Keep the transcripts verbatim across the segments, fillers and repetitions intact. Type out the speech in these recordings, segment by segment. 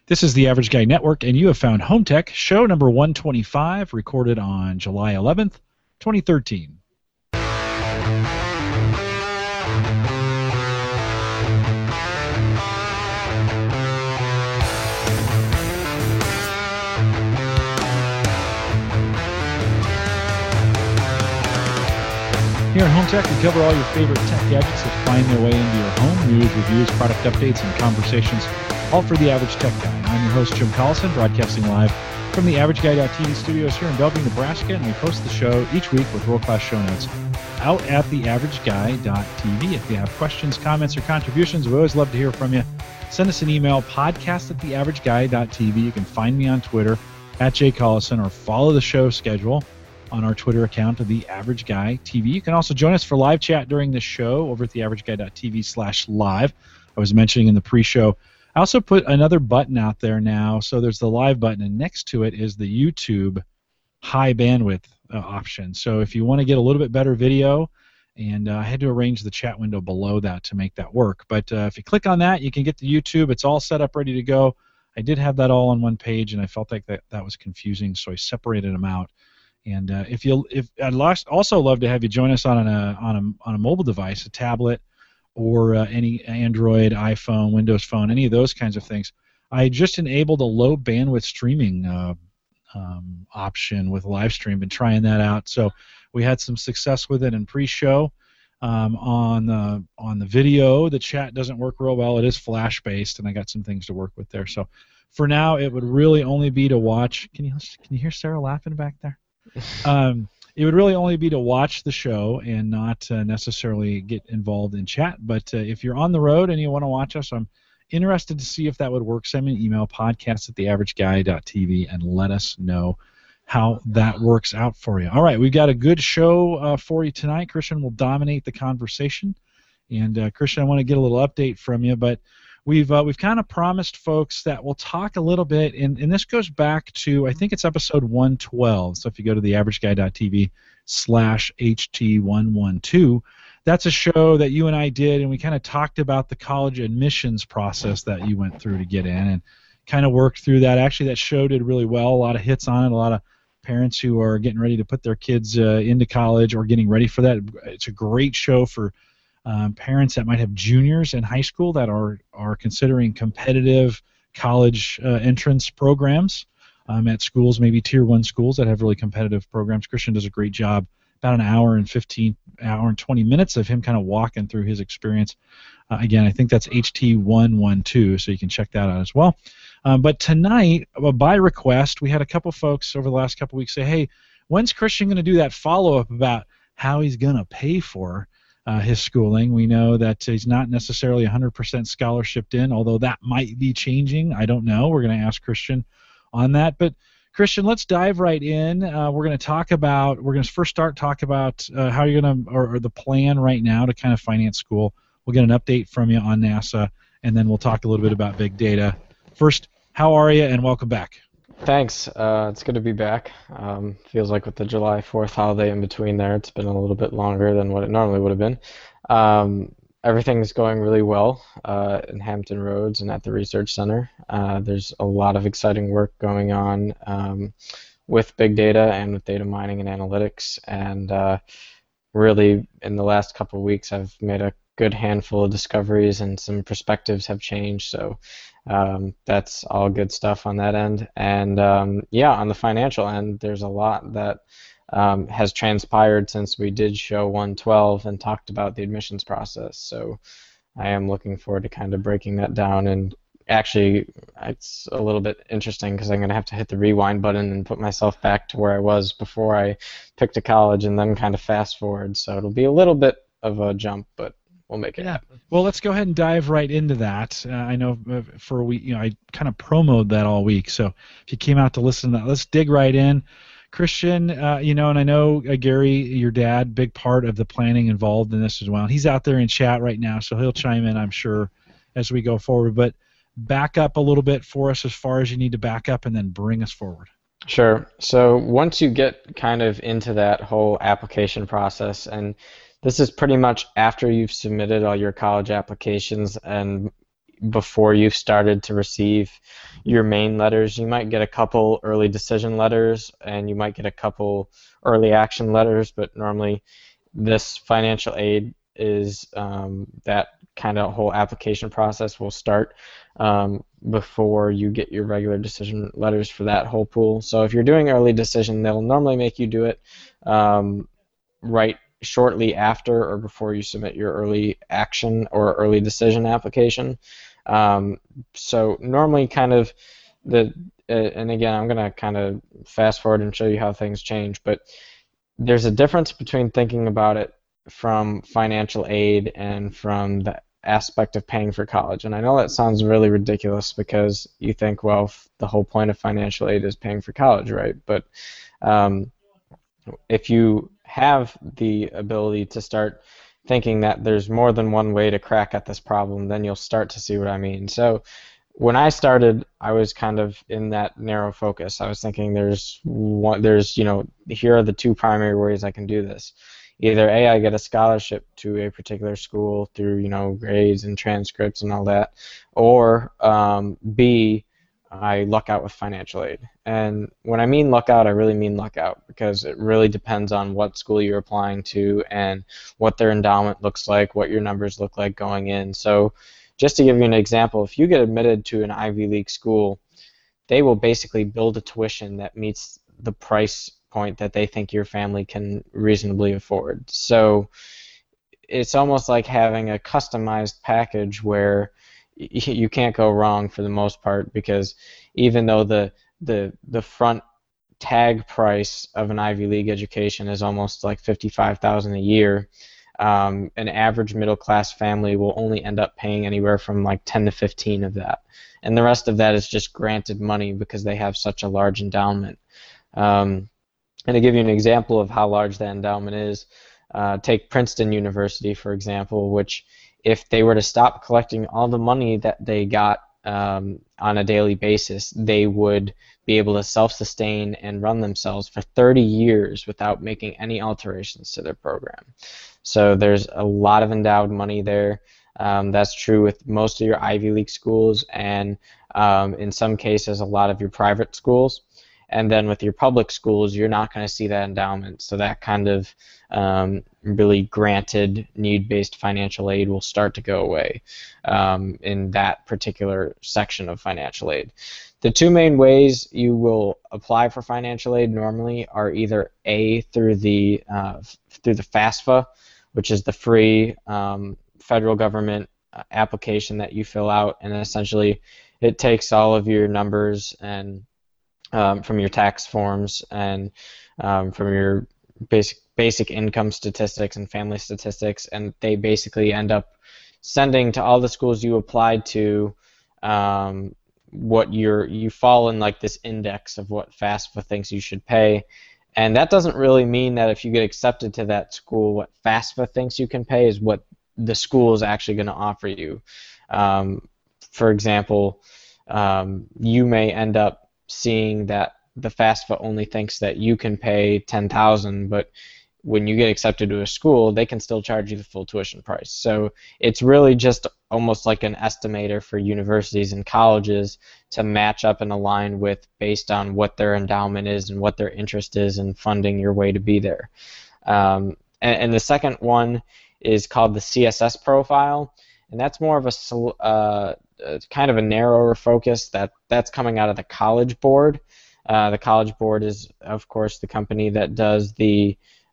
This is the Average Guy Network, and you have found Home Tech, show number one twenty-five, recorded on July eleventh, twenty thirteen. Here at Home Tech, we cover all your favorite tech gadgets that find their way into your home, news, reviews, product updates, and conversations, all for the Average Tech Guy. I'm your host, Jim Collison, broadcasting live from the Average Guy dot T V studios here in Bellevue, Nebraska, and we post the show each week with world-class show notes out at the Average Guy dot T V. If you have questions, comments, or contributions, we always love to hear from you. Send us an email, podcast at the Average Guy dot T V. You can find me on Twitter at J Collison, or follow the show schedule on our Twitter account of the Average Guy T V. You can also join us for live chat during the show over at the Average Guy dot T V slash live. I was mentioning in the pre-show. I also put another button out there now. So there's the live button, and next to it is the YouTube high bandwidth uh, option. So if you want to get a little bit better video, and uh, I had to arrange the chat window below that to make that work. But uh, if you click on that, you can get the YouTube. It's all set up, ready to go. I did have that all on one page, and I felt like that, that was confusing, so I separated them out. And uh, if you, if I'd also love to have you join us on a on a on a mobile device, a tablet, or uh, any Android, iPhone, Windows Phone, any of those kinds of things. I just enabled a low bandwidth streaming uh, um, option with Livestream. Been trying that out, so we had some success with it in pre-show. Um, on the on the video, the chat doesn't work real well. It is Flash based, and I got some things to work with there. So for now, it would really only be to watch. Can you can you hear Sarah laughing back there? Um, it would really only be to watch the show and not uh, necessarily get involved in chat. But uh, if you're on the road and you want to watch us, I'm interested to see if that would work. Send me an email, podcast at the Average Guy dot T V, and let us know how that works out for you. All right, we've got a good show uh, for you tonight. Christian will dominate the conversation. And uh, Christian, I want to get a little update from you, but We've uh, we've kind of promised folks that we'll talk a little bit, and, and this goes back to, I think it's episode one twelve. So if you go to the Average Guy dot T V slash H T one twelve, that's a show that you and I did, and we kind of talked about the college admissions process that you went through to get in, and kind of worked through that. Actually, that show did really well. A lot of hits on it. A lot of parents who are getting ready to put their kids uh, into college or getting ready for that. It's a great show for Um, parents that might have juniors in high school that are are considering competitive college uh, entrance programs um, at schools, maybe tier one schools that have really competitive programs. Christian does a great job. About an hour and fifteen, hour and twenty minutes of him kind of walking through his experience. Uh, again, I think that's H T one twelve, so you can check that out as well. Um, but tonight, uh, by request, we had a couple folks over the last couple weeks say, "Hey, when's Christian going to do that follow-up about how he's going to pay for Uh, his schooling?" We know that he's not necessarily one hundred percent scholarshiped in, although that might be changing. I don't know. We're going to ask Christian on that. But Christian, let's dive right in. Uh, we're going to talk about, we're going to first start talk about uh, how you're going to, or, or the plan right now to kind of finance school. We'll get an update from you on NASA, and then we'll talk a little bit about big data. First, how are you, and welcome back. Thanks. Uh, it's good to be back. Um, feels like with the July fourth holiday in between there, it's been a little bit longer than what it normally would have been. Um, everything's going really well uh, in Hampton Roads and at the Research Center. Uh, there's a lot of exciting work going on um, with big data and with data mining and analytics. And uh, really, in the last couple of weeks, I've made a good handful of discoveries, and some perspectives have changed. So um, that's all good stuff on that end. And um, yeah, on the financial end, there's a lot that um, has transpired since we did show one twelve and talked about the admissions process. So I am looking forward to kind of breaking that down. And actually, it's a little bit interesting because I'm going to have to hit the rewind button and put myself back to where I was before I picked a college, and then kind of fast forward. So it'll be a little bit of a jump, but we'll make it yeah. happen. Well, let's go ahead and dive right into that. Uh, I know for a week, you know, I kind of promoted that all week. So if you came out to listen to that, let's dig right in. Christian, uh, you know, and I know uh, Gary, your dad, big part of the planning involved in this as well. He's out there in chat right now, so he'll chime in, I'm sure, as we go forward. But back up a little bit for us as far as you need to back up, and then bring us forward. Sure. So once you get kind of into that whole application process, and this is pretty much after you've submitted all your college applications, and before you've started to receive your main letters. You might get a couple early decision letters, and you might get a couple early action letters, but normally this financial aid is um, that kind of whole application process will start um, before you get your regular decision letters for that whole pool. So if you're doing early decision, they'll normally make you do it um, right shortly after or before you submit your early action or early decision application. Um, so normally kind of the, uh, and again, I'm going to kind of fast forward and show you how things change, but there's a difference between thinking about it from financial aid and from the aspect of paying for college. And I know that sounds really ridiculous because you think, well, the whole point of financial aid is paying for college, right? But um, if you have the ability to start thinking that there's more than one way to crack at this problem, then you'll start to see what I mean. So when I started, I was kind of in that narrow focus. I was thinking there's one, there's, you know, here are the two primary ways I can do this. Either A, I get a scholarship to a particular school through, you know, grades and transcripts and all that, or um, B, I luck out with financial aid. And when I mean luck out, I really mean luck out, because it really depends on what school you're applying to and what their endowment looks like, what your numbers look like going in. So just to give you an example, if you get admitted to an Ivy League school, they will basically build a tuition that meets the price point that they think your family can reasonably afford. So it's almost like having a customized package where you can't go wrong for the most part, because even though the the the front tag price of an Ivy League education is almost like fifty-five thousand dollars a year, um, an average middle class family will only end up paying anywhere from like ten to fifteen of that, and the rest of that is just granted money because they have such a large endowment. Um, and to give you an example of how large that endowment is, uh, take Princeton University, for example, which if they were to stop collecting all the money that they got um, on a daily basis, they would be able to self-sustain and run themselves for thirty years without making any alterations to their program. So there's a lot of endowed money there. Um, that's true with most of your Ivy League schools, and um, in some cases a lot of your private schools. And then with your public schools, you're not going to see that endowment. So that kind of um, really granted need-based financial aid will start to go away um, in that particular section of financial aid. The two main ways you will apply for financial aid normally are either A, through the uh, through the FAFSA, which is the free um, federal government application that you fill out, and essentially it takes all of your numbers and Um, from your tax forms and um, from your basic basic income statistics and family statistics, and they basically end up sending to all the schools you applied to um, what you're you fall in like this index of what FAFSA thinks you should pay. And that doesn't really mean that if you get accepted to that school, what FAFSA thinks you can pay is what the school is actually going to offer you. Um, for example, um, you may end up seeing that the FAFSA only thinks that you can pay ten thousand dollars, but when you get accepted to a school, they can still charge you the full tuition price. So it's really just almost like an estimator for universities and colleges to match up and align with based on what their endowment is and what their interest is in funding your way to be there. Um, and, and the second one is called the C S S profile, and that's more of a uh, Uh, kind of a narrower focus that that's coming out of the College Board. Uh, the College Board is, of course, the company that does the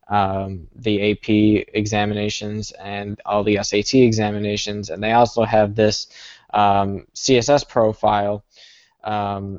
um, the A P examinations and all the S A T examinations, and they also have this um, C S S profile um,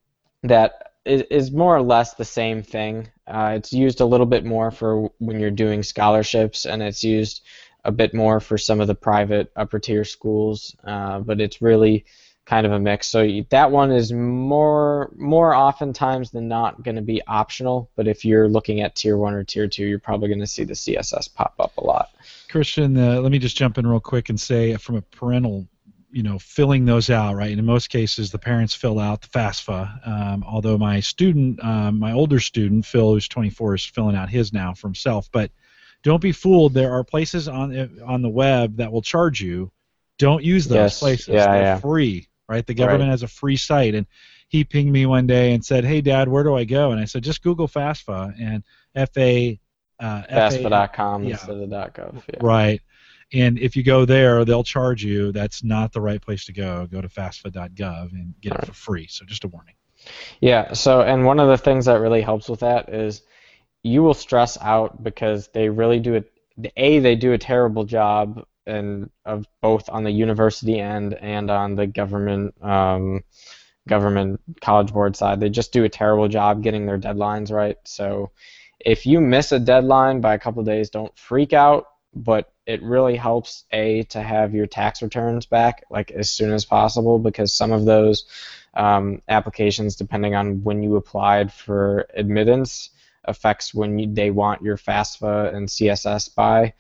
that is, is more or less the same thing. Uh, it's used a little bit more for when you're doing scholarships, and it's used a bit more for some of the private upper tier schools, uh, but it's really kind of a mix. So you, that one is more more oftentimes than not going to be optional, but if you're looking at tier one or tier two, you're probably going to see the C S S pop up a lot. Christian, uh, let me just jump in real quick and say, from a parental, you know, filling those out, right? And in most cases, the parents fill out the FAFSA. Um, although my student, um, my older student, Phil, who's twenty-four, is filling out his now for himself, but don't be fooled. There are places on on the web that will charge you Don't use those Yes. places. Yeah, They're yeah. free, right? The government Right. has a free site. And he pinged me one day and said, "Hey, Dad, where do I go?" And I said, "Just Google FAFSA and F A, uh, F A, FAFSA dot com yeah, instead of .gov. Yeah. right. And if you go there, they'll charge you. That's not the right place to go. Go to FAFSA dot gov and get it for free." So just a warning. Yeah. So, and one of the things that really helps with that is you will stress out because they really do it. A, they do a terrible job and of both on the university end and on the government um, government college board side. They just do a terrible job getting their deadlines right. So if you miss a deadline by a couple of days, don't freak out, but it really helps, A, to have your tax returns back like as soon as possible, because some of those um, applications, depending on when you applied for admittance, affects when you, they want your FAFSA and C S S by.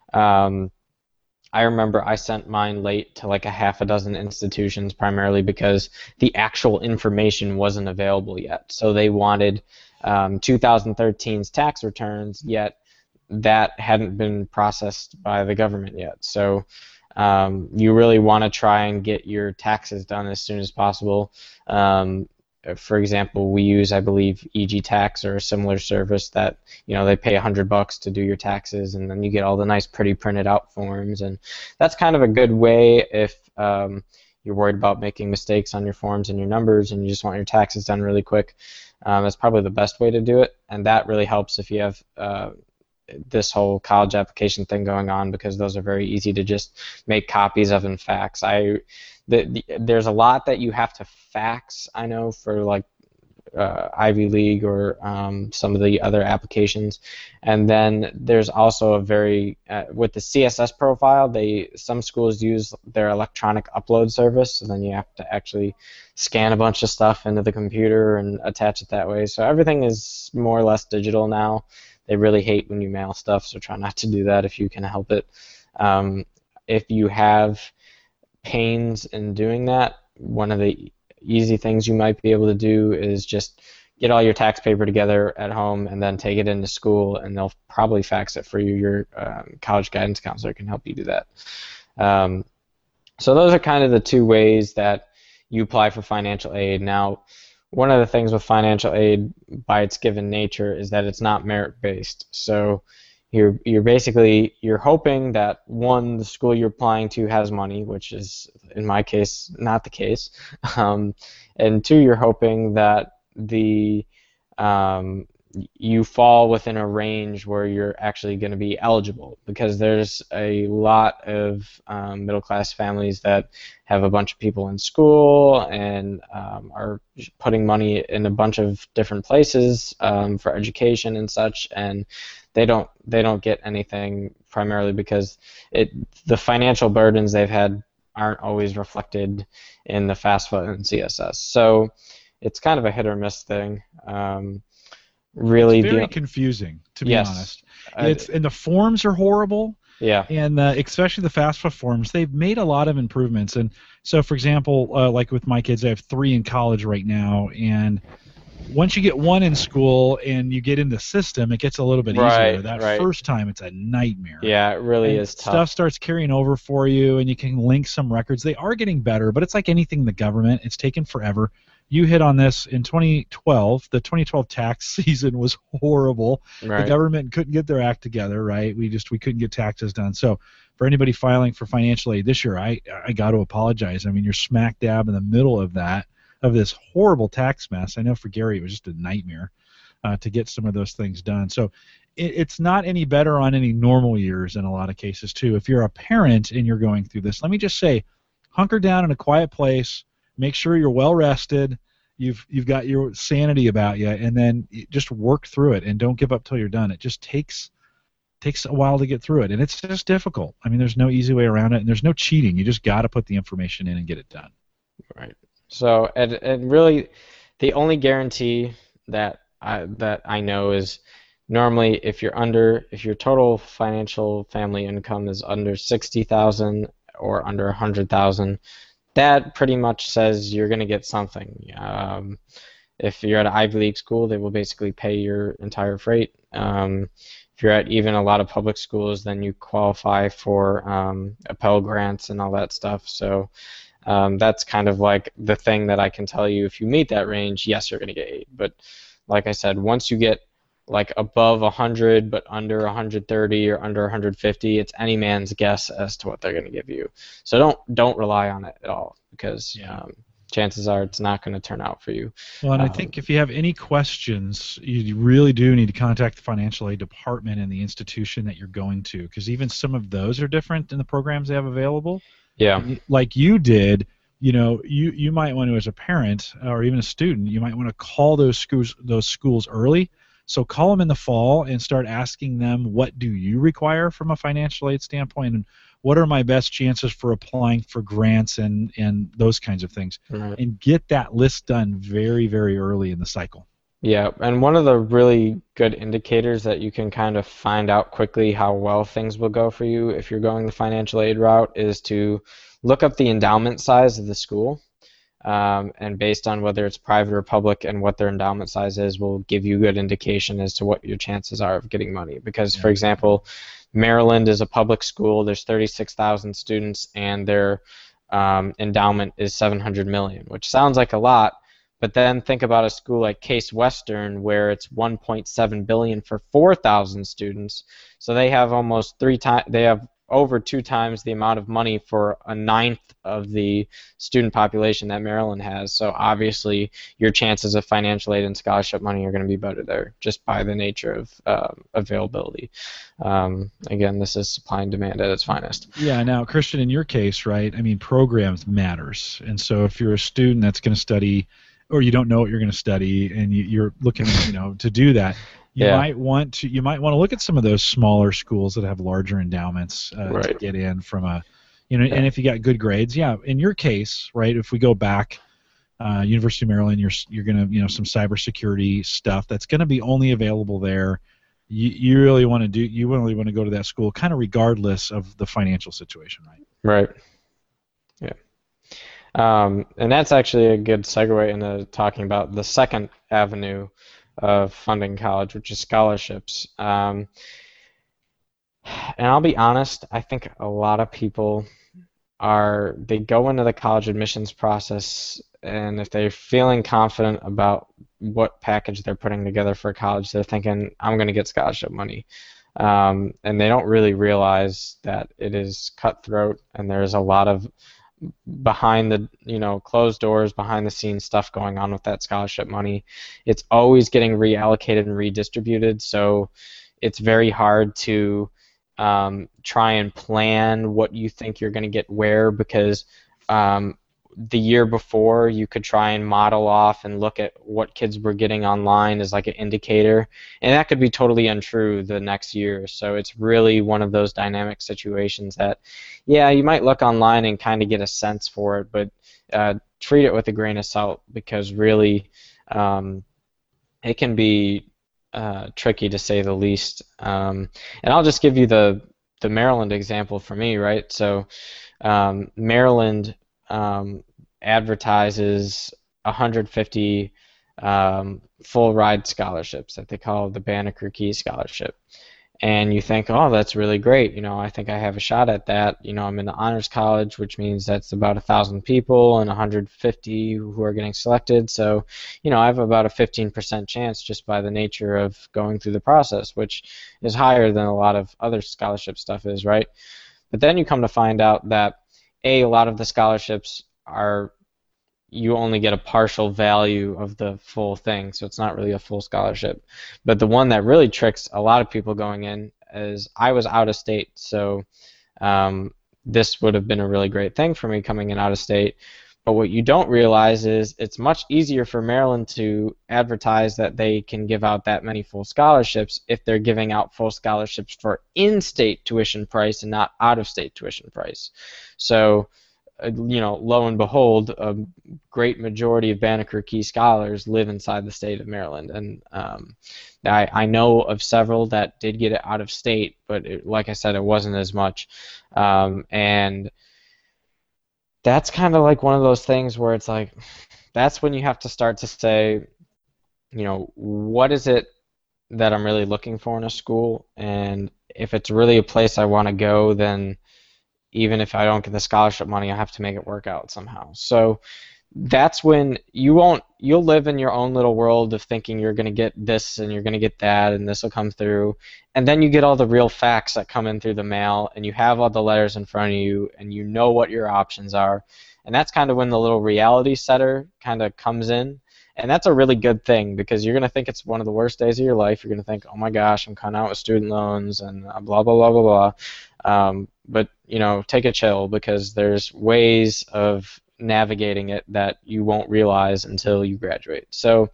Um, I remember I sent mine late to like a half a dozen institutions, primarily because the actual information wasn't available yet. So they wanted um, twenty thirteen's tax returns, yet that hadn't been processed by the government yet. So um, you really want to try and get your taxes done as soon as possible. Um, for example, we use, I believe, E G Tax or a similar service that, you know, they pay a hundred bucks to do your taxes, and then you get all the nice, pretty printed out forms, and that's kind of a good way if um, you're worried about making mistakes on your forms and your numbers, and you just want your taxes done really quick. Um, that's probably the best way to do it, and that really helps if you have uh, this whole college application thing going on, because those are very easy to just make copies of and fax. I the, the, there's a lot that you have to fax, I know, for like uh, Ivy League or um, some of the other applications, and then there's also a very uh, with the C S S profile, they some schools use their electronic upload service, so then you have to actually scan a bunch of stuff into the computer and attach it that way. So everything is more or less digital now. They really hate when you mail stuff, so try not to do that if you can help it. Um, if you have pains in doing that, one of the easy things you might be able to do is just get all your tax paper together at home and then take it into school, and they'll probably fax it for you. Your um, college guidance counselor can help you do that. Um, so those are kind of the two ways that you apply for financial aid. Now, one of the things with financial aid by its given nature is that it's not merit-based. So you're you're basically you're hoping that, one, the school you're applying to has money, which is in my case not the case, um, and two, you're hoping that the um, you fall within a range where you're actually going to be eligible, because there's a lot of um, middle-class families that have a bunch of people in school and um, are putting money in a bunch of different places um, for education and such, and they don't they don't get anything, primarily because it the financial burdens they've had aren't always reflected in the FAFSA and C S S. So it's kind of a hit or miss thing. Um, really, it's very the, confusing, to be yes, honest. I, It's and the forms are horrible. Yeah. And uh, especially the FAFSA forms, they've made a lot of improvements. And so, for example, uh, like with my kids, I have three in college right now, and once you get one in school and you get in the system, it gets a little bit right, easier. That right. first time, it's a nightmare. Yeah, it really and is tough. Stuff starts carrying over for you, and you can link some records. They are getting better, but it's like anything in the government. It's taken forever. You hit on this in twenty twelve. The twenty twelve tax season was horrible. Right. The government couldn't get their act together, right? We just we couldn't get taxes done. So for anybody filing for financial aid this year, I I got to apologize. I mean, you're smack dab in the middle of that, of this horrible tax mess. I know for Gary it was just a nightmare uh, to get some of those things done. So it, it's not any better on any normal years in a lot of cases too. If you're a parent and you're going through this, let me just say, hunker down in a quiet place. Make sure you're well rested. You've you've got your sanity about you, and then just work through it and don't give up till you're done. It just takes takes a while to get through it, and it's just difficult. I mean, there's no easy way around it, and there's no cheating. You just got to put the information in and get it done. Right. So, and, and really, the only guarantee that I, that I know is normally if you're under, if your total financial family income is under sixty thousand or under one hundred thousand, that pretty much says you're going to get something. Um, if you're at an Ivy League school, they will basically pay your entire freight. Um, if you're at even a lot of public schools, then you qualify for um, a Pell Grants and all that stuff. So um, that's kind of like the thing that I can tell you. If you meet that range, yes, you're going to get aid. But like I said, once you get like above one hundred but under one hundred thirty or under one hundred fifty, it's any man's guess as to what they're going to give you. So don't don't rely on it at all, because yeah. um, chances are it's not going to turn out for you. Well, and um, I think if you have any questions, you really do need to contact the financial aid department in the institution that you're going to, because even some of those are different in the programs they have available. Yeah. Like you did, you know, you, you might want to, as a parent or even a student, you might want to call those schools those schools early. So call them in the fall and start asking them, what do you require from a financial aid standpoint, and what are my best chances for applying for grants and, and those kinds of things. Right. And get that list done very, very early in the cycle. Yeah, and one of the really good indicators that you can kind of find out quickly how well things will go for you if you're going the financial aid route is to look up the endowment size of the school. Um, and based on whether it's private or public and what their endowment size is will give you good indication as to what your chances are of getting money. Because, yeah. for example, Maryland is a public school. There's thirty-six thousand students, and their um, endowment is seven hundred million dollars, which sounds like a lot. But then think about a school like Case Western, where it's one point seven billion dollars for four thousand students. So they have almost three times. They have over two times the amount of money for a ninth of the student population that Maryland has. So obviously your chances of financial aid and scholarship money are going to be better there, just by the nature of uh, availability. Um, again, this is supply and demand at its finest. Yeah. Now, Christian, in your case, right? I mean, programs matters, and so if you're a student that's going to study, or you don't know what you're going to study, and you, you're looking, you know, to do that. You yeah. might want to you might want to look at some of those smaller schools that have larger endowments uh, right. to get in from a, you know, yeah. and if you got good grades, yeah. In your case, right? If we go back, uh, University of Maryland, you're you're gonna, you know, some cybersecurity stuff that's gonna be only available there. You you really want to do you really want to go to that school, kind of regardless of the financial situation, right? Right. Yeah. Um, and that's actually a good segue into talking about the second avenue of funding college, which is scholarships. Um, and I'll be honest, I think a lot of people are, they go into the college admissions process, and if they're feeling confident about what package they're putting together for college, they're thinking, I'm going to get scholarship money. Um, and they don't really realize that it is cutthroat, and there's a lot of behind the, you know, closed doors, behind the scenes stuff going on with that scholarship money. It's always getting reallocated and redistributed, so it's very hard to um, try and plan what you think you're going to get where, because um, the year before you could try and model off and look at what kids were getting online as like an indicator, and that could be totally untrue the next year. So it's really one of those dynamic situations that, yeah, you might look online and kind of get a sense for it, but uh, treat it with a grain of salt, because really um, it can be uh, tricky to say the least. Um, and I'll just give you the the Maryland example for me, right? So um, Maryland Um, advertises one hundred fifty um, full ride scholarships that they call the Banneker Key Scholarship. And you think, oh, that's really great. You know, I think I have a shot at that. You know, I'm in the honors college, which means that's about a thousand people and one hundred fifty who are getting selected. So, you know, I have about a fifteen percent chance just by the nature of going through the process, which is higher than a lot of other scholarship stuff is, right? But then you come to find out that A, a lot of the scholarships are, you only get a partial value of the full thing, so it's not really a full scholarship. But the one that really tricks a lot of people going in is, I was out of state, so um, this would have been a really great thing for me coming in out of state. But what you don't realize is it's much easier for Maryland to advertise that they can give out that many full scholarships if they're giving out full scholarships for in-state tuition price and not out-of-state tuition price. So, uh, you know, lo and behold, a great majority of Banneker Key scholars live inside the state of Maryland. And um, I, I know of several that did get it out of state, but it, like I said, it wasn't as much. Um, and that's kind of like one of those things where it's like, that's when you have to start to say, you know, what is it that I'm really looking for in a school, and if it's really a place I want to go, then even if I don't get the scholarship money, I have to make it work out somehow. So that's when you won't you'll live in your own little world of thinking you're going to get this and you're going to get that and this will come through, and then you get all the real facts that come in through the mail, and you have all the letters in front of you, and you know what your options are, and that's kind of when the little reality setter kind of comes in. And that's a really good thing, because you're going to think it's one of the worst days of your life. You're going to think, oh my gosh, I'm coming out with student loans and blah, blah, blah, blah, blah. Um, but, you know, take a chill, because there's ways of navigating it that you won't realize until you graduate. So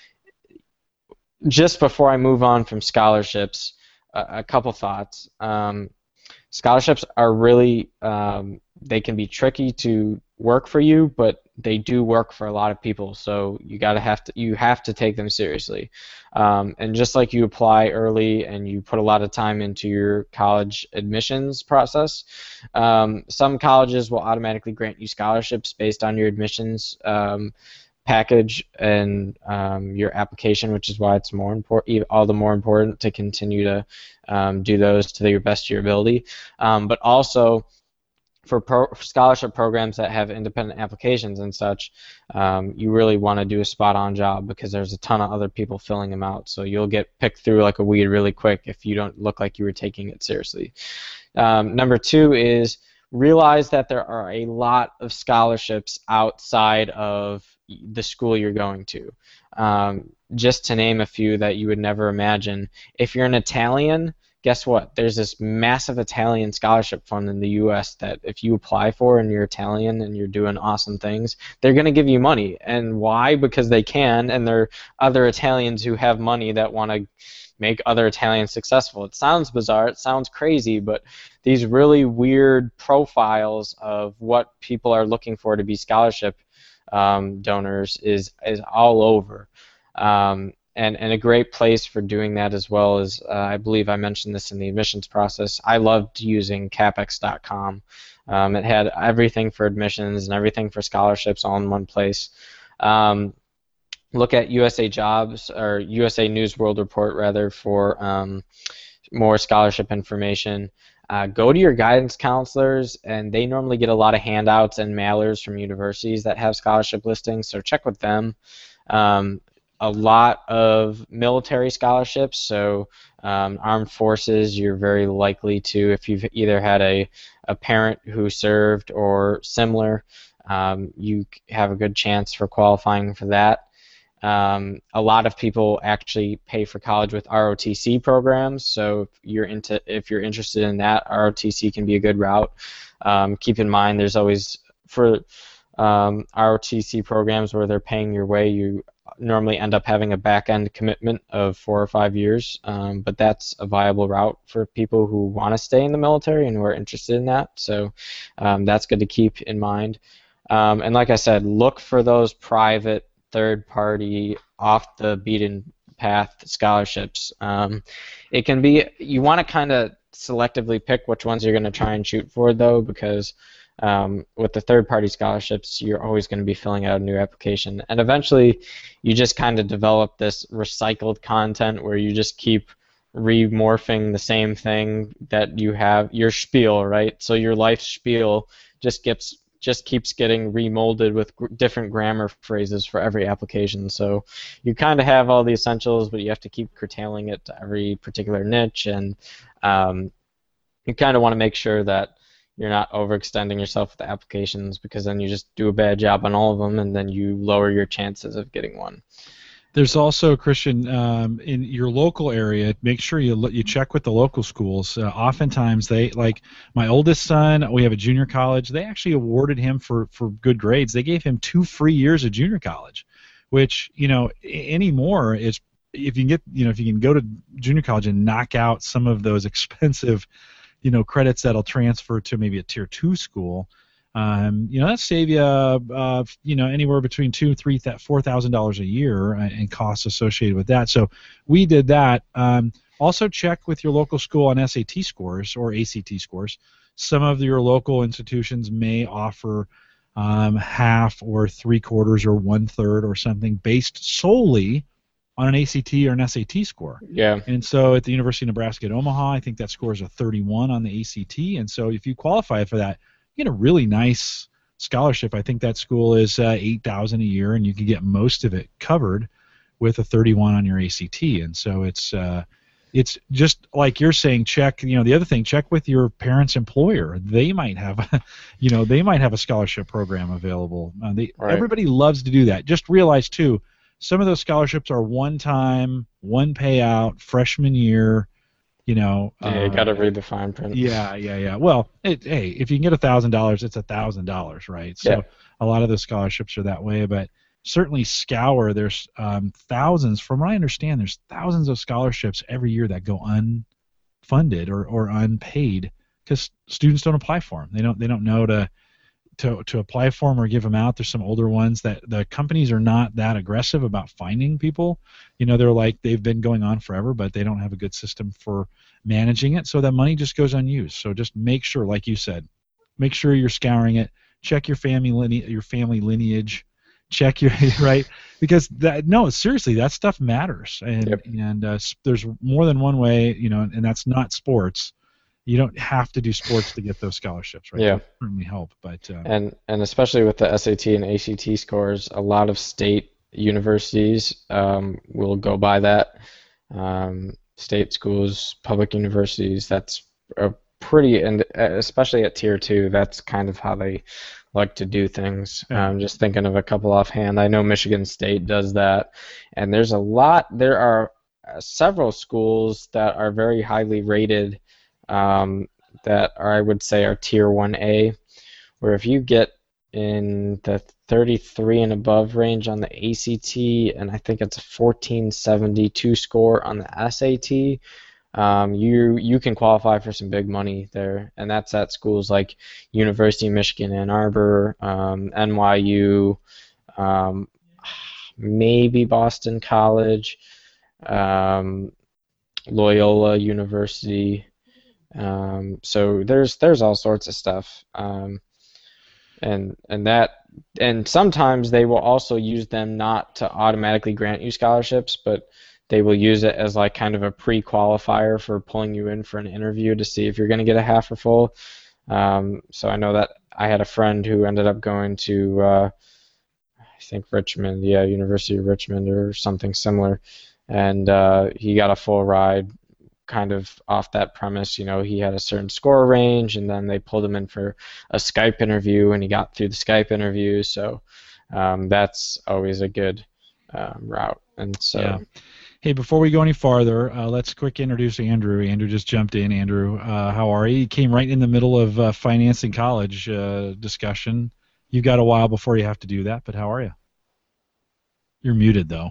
just before I move on from scholarships, a, a couple thoughts. Um, scholarships are really, um, they can be tricky to work for you, but they do work for a lot of people. So you gotta have to you have to take them seriously. Um, and just like you apply early and you put a lot of time into your college admissions process, um, some colleges will automatically grant you scholarships based on your admissions um, package and um, your application, which is why it's more important, all the more important to continue to um, do those to your best of your ability. Um, but also, for pro scholarship programs that have independent applications and such, um, you really want to do a spot-on job, because there's a ton of other people filling them out. So you'll get picked through like a weed really quick if you don't look like you were taking it seriously. Um, number two is realize that there are a lot of scholarships outside of the school you're going to. Um, just to name a few that you would never imagine, if you're an Italian, guess what? There's this massive Italian scholarship fund in the U S that if you apply for and you're Italian and you're doing awesome things, they're going to give you money. And why? Because they can, and there are other Italians who have money that want to make other Italians successful. It sounds bizarre, it sounds crazy, but these really weird profiles of what people are looking for to be scholarship um, donors is, is all over. Um, And, and a great place for doing that as well is, uh, I believe I mentioned this in the admissions process, I loved using capex dot com. Um, it had everything for admissions and everything for scholarships all in one place. Um, look at U S A Jobs, or U S A News World Report rather, for um, more scholarship information. Uh, go to your guidance counselors, and they normally get a lot of handouts and mailers from universities that have scholarship listings, so check with them. Um, A lot of military scholarships, so um, armed forces, you're very likely to, if you've either had a, a parent who served or similar, um, you have a good chance for qualifying for that. Um, a lot of people actually pay for college with R O T C programs, so if you're into, if you're interested in that, R O T C can be a good route. Um, keep in mind, there's always, for um, R O T C programs where they're paying your way, you normally end up having a back-end commitment of four or five years, um, but that's a viable route for people who want to stay in the military and who are interested in that, so um, that's good to keep in mind. Um, and like I said, look for those private, third-party, off-the-beaten-path scholarships. Um, it can be, you want to kind of selectively pick which ones you're going to try and shoot for, though, because Um, with the third-party scholarships, you're always going to be filling out a new application, and eventually you just kind of develop this recycled content where you just keep remorphing the same thing that you have, your spiel, right? So your life spiel just gets just keeps getting remolded with gr different grammar phrases for every application. So you kind of have all the essentials, but you have to keep curtailing it to every particular niche, and um, you kind of want to make sure that you're not overextending yourself with the applications, because then you just do a bad job on all of them, and then you lower your chances of getting one. There's also, Christian, um, in your local area, make sure you look, you check with the local schools. Uh, oftentimes, they, like my oldest son, we have a junior college. They actually awarded him for for good grades. They gave him two free years of junior college, which, you know, anymore is, if you can get, you know, if you can go to junior college and knock out some of those expensive, you know, credits that'll transfer to maybe a tier two school, um, you know, that'll save you, uh, you know, anywhere between two, three, four thousand dollars a year and costs associated with that. So we did that. Um, also, check with your local school on S A T scores or A C T scores. Some of your local institutions may offer um, half or three quarters or one third or something based solely on an A C T or an S A T score. Yeah. And so at the University of Nebraska at Omaha, I think that score is a thirty-one on the A C T. And so if you qualify for that, you get a really nice scholarship. I think that school is uh, eight thousand dollars a year, and you can get most of it covered with a thirty-one on your A C T. And so it's uh, it's just like you're saying, check, you know, the other thing, check with your parents' employer. They might have, you know, they might have a scholarship program available. Uh, they, Right. Everybody loves to do that. Just realize, too, some of those scholarships are one-time, one payout, freshman year, you know. Yeah, you uh, got to read the fine print. Yeah, yeah, yeah. Well, it, hey, if you can get one thousand dollars, it's one thousand dollars, right? So Yeah. a lot of those scholarships are that way, but certainly Scour, there's um, thousands, from what I understand, there's thousands of scholarships every year that go unfunded or, or unpaid because students don't apply for them. They don't they don't know to, to to apply for them or give them out. There's some older ones that the companies are not that aggressive about finding people. You know, they're like, they've been going on forever, but they don't have a good system for managing it, so that money just goes unused. So just make sure, like you said, make sure you're scouring it. Check your family line- your family lineage. Check your right, because that no seriously, that stuff matters, and Yep. and uh, s- there's more than one way, you know, and that's not sports. You don't have to do sports to get those scholarships, right? Yeah. They certainly help, but um, And and especially with the S A T and A C T scores, a lot of state universities um, will go by that. Um, state schools, public universities, that's a pretty, and especially at tier two, that's kind of how they like to do things. Yeah. Um, just thinking of a couple offhand, I know Michigan State does that, and there's a lot. There are uh, several schools that are very highly rated, um, that are, I would say, are tier one A, where if you get in the thirty-three and above range on the A C T, and I think it's a fourteen seventy-two score on the S A T, um, you you can qualify for some big money there, and that's at schools like University of Michigan Ann Arbor, um, N Y U, um, maybe Boston College, um, Loyola University. Um, so there's there's all sorts of stuff, um, and and that and sometimes they will also use them not to automatically grant you scholarships, but they will use it as like kind of a pre-qualifier for pulling you in for an interview to see if you're going to get a half or full. Um, so I know that I had a friend who ended up going to, uh, I think Richmond, yeah, University of Richmond or something similar, and uh, he got a full ride kind of off that premise. You know, he had a certain score range, and then they pulled him in for a Skype interview, and he got through the Skype interview, so um, that's always a good um, route. And so. Yeah. Hey, before we go any farther, uh, let's quick introduce Andrew. Andrew just jumped in. Andrew, uh, how are you? You came right in the middle of uh, financing college uh, discussion. You've got a while before you have to do that, but how are you? You're muted, though.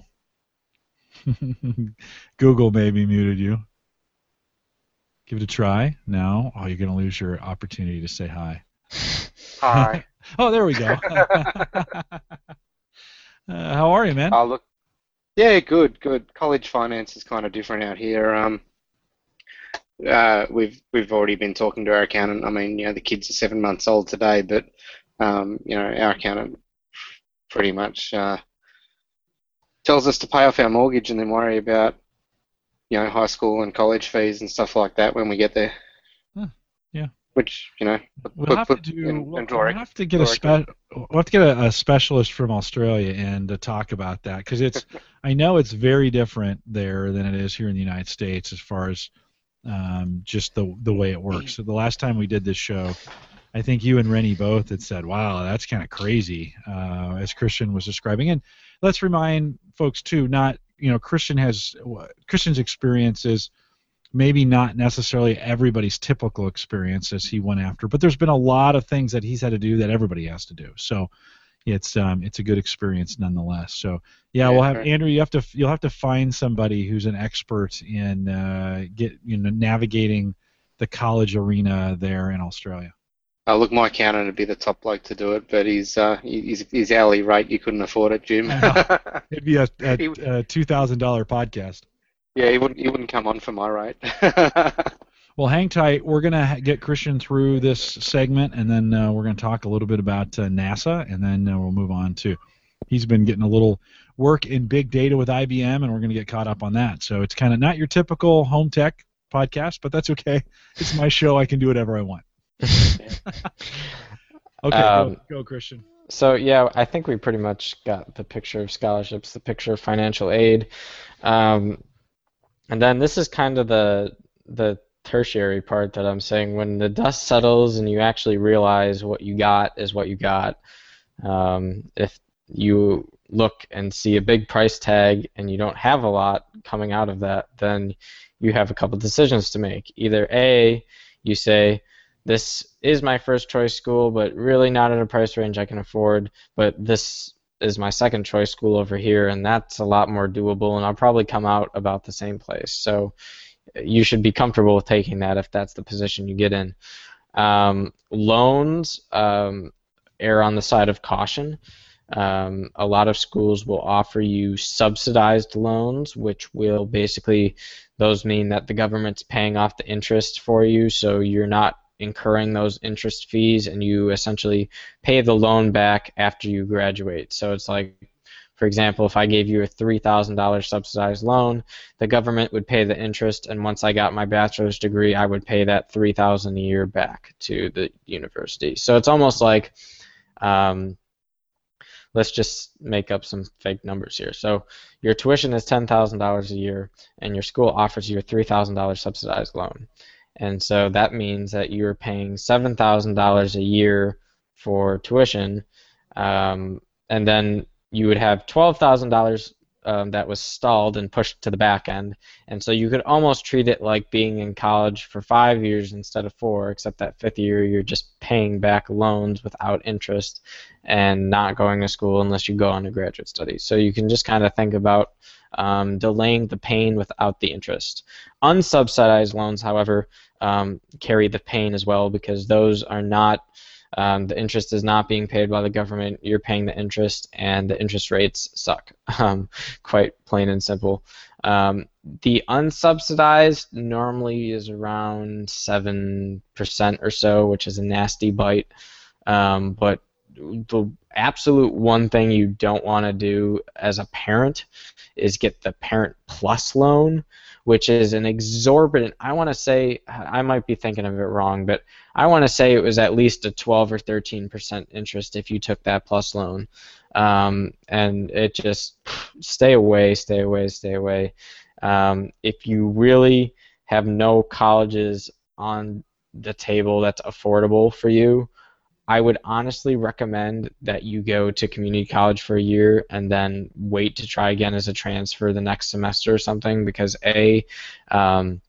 Google maybe muted you. Give it a try. No? Oh, you're going to lose your opportunity to say hi. Hi. Oh, there we go. uh, how are you, man? Oh, look. Yeah, good, good. College finance is kind of different out here. Um, uh, we've we've already been talking to our accountant. I mean, you know, the kids are seven months old today, but um, you know, our accountant pretty much uh, tells us to pay off our mortgage and then worry about, you know, high school and college fees and stuff like that when we get there. Huh, yeah. Which, you know, We'll put, have to put do. in- We'll, in drawing- we'll have to get a drawing. spe- We'll have to get a, a specialist from Australia and to talk about that, because it's. I know it's very different there than it is here in the United States as far as um, just the the way it works. So the last time we did this show, I think you and Rennie both had said, "Wow, that's kind of crazy," uh, as Christian was describing. And let's remind folks too, not you know, Christian has Christian's experience is maybe not necessarily everybody's typical experience as he went after, but there's been a lot of things that he's had to do that everybody has to do. So it's um it's a good experience nonetheless. So yeah, Yeah, we'll have right. Andrew. You have to you'll have to find somebody who's an expert in uh, get you know navigating the college arena there in Australia. Uh, look, my accountant would be the top bloke to do it, but his uh, his, his hourly rate, you couldn't afford it, Jim. It'd be a, He a, would- a two thousand dollar podcast. Yeah, he wouldn't he wouldn't come on for my rate. Well, hang tight. We're going to ha- get Christian through this segment, and then uh, we're going to talk a little bit about uh, NASA, and then uh, we'll move on to. He's been getting a little work in big data with I B M, and we're going to get caught up on that. So it's kind of not your typical home tech podcast, but that's okay. It's my show. I can do whatever I want. Okay, Um, go, go, Christian. So yeah, I think we pretty much got the picture of scholarships, the picture of financial aid, um, and then this is kind of the the tertiary part that I'm saying. When the dust settles and you actually realize what you got is what you got. Um, if you look and see a big price tag and you don't have a lot coming out of that, then you have a couple decisions to make. Either A, you say, this is my first choice school, but really not at a price range I can afford, but this is my second choice school over here, and that's a lot more doable, and I'll probably come out about the same place. So you should be comfortable with taking that if that's the position you get in. Um, loans um, err on the side of caution. Um, a lot of schools will offer you subsidized loans, which will basically, those mean that the government's paying off the interest for you, so you're not incurring those interest fees, and you essentially pay the loan back after you graduate. So it's like, for example, if I gave you a three thousand dollars subsidized loan, the government would pay the interest, and once I got my bachelor's degree, I would pay that three thousand dollars a year back to the university. So it's almost like, um, let's just make up some fake numbers here. So your tuition is ten thousand dollars a year, and your school offers you a three thousand dollars subsidized loan. And so that means that you're paying seven thousand dollars a year for tuition, um, and then you would have twelve thousand dollars um, that was stalled and pushed to the back end. And so you could almost treat it like being in college for five years instead of four, except that fifth year you're just paying back loans without interest and not going to school unless you go on to graduate studies. So you can just kind of think about um, delaying the pain without the interest. Unsubsidized loans, however, um, carry the pain as well, because those are not, um, the interest is not being paid by the government, you're paying the interest, and the interest rates suck, um, quite plain and simple. Um, the unsubsidized normally is around seven percent or so, which is a nasty bite, um, but the absolute one thing you don't want to do as a parent is get the Parent Plus loan, which is an exorbitant, I want to say, I might be thinking of it wrong, but I want to say it was at least a twelve or thirteen percent interest if you took that Plus loan. Um, and it just, stay away, stay away, stay away. Um, if you really have no colleges on the table that's affordable for you, I would honestly recommend that you go to community college for a year and then wait to try again as a transfer the next semester or something, because A, um,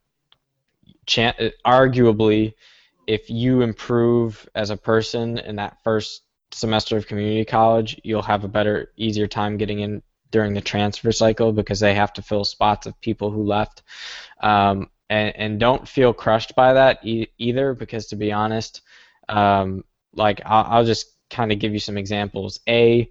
chan- arguably, if you improve as a person in that first semester of community college, you'll have a better, easier time getting in during the transfer cycle, because they have to fill spots of people who left. Um, and, and don't feel crushed by that e- either, because to be honest, um, like I'll, I'll just kind of give you some examples. A,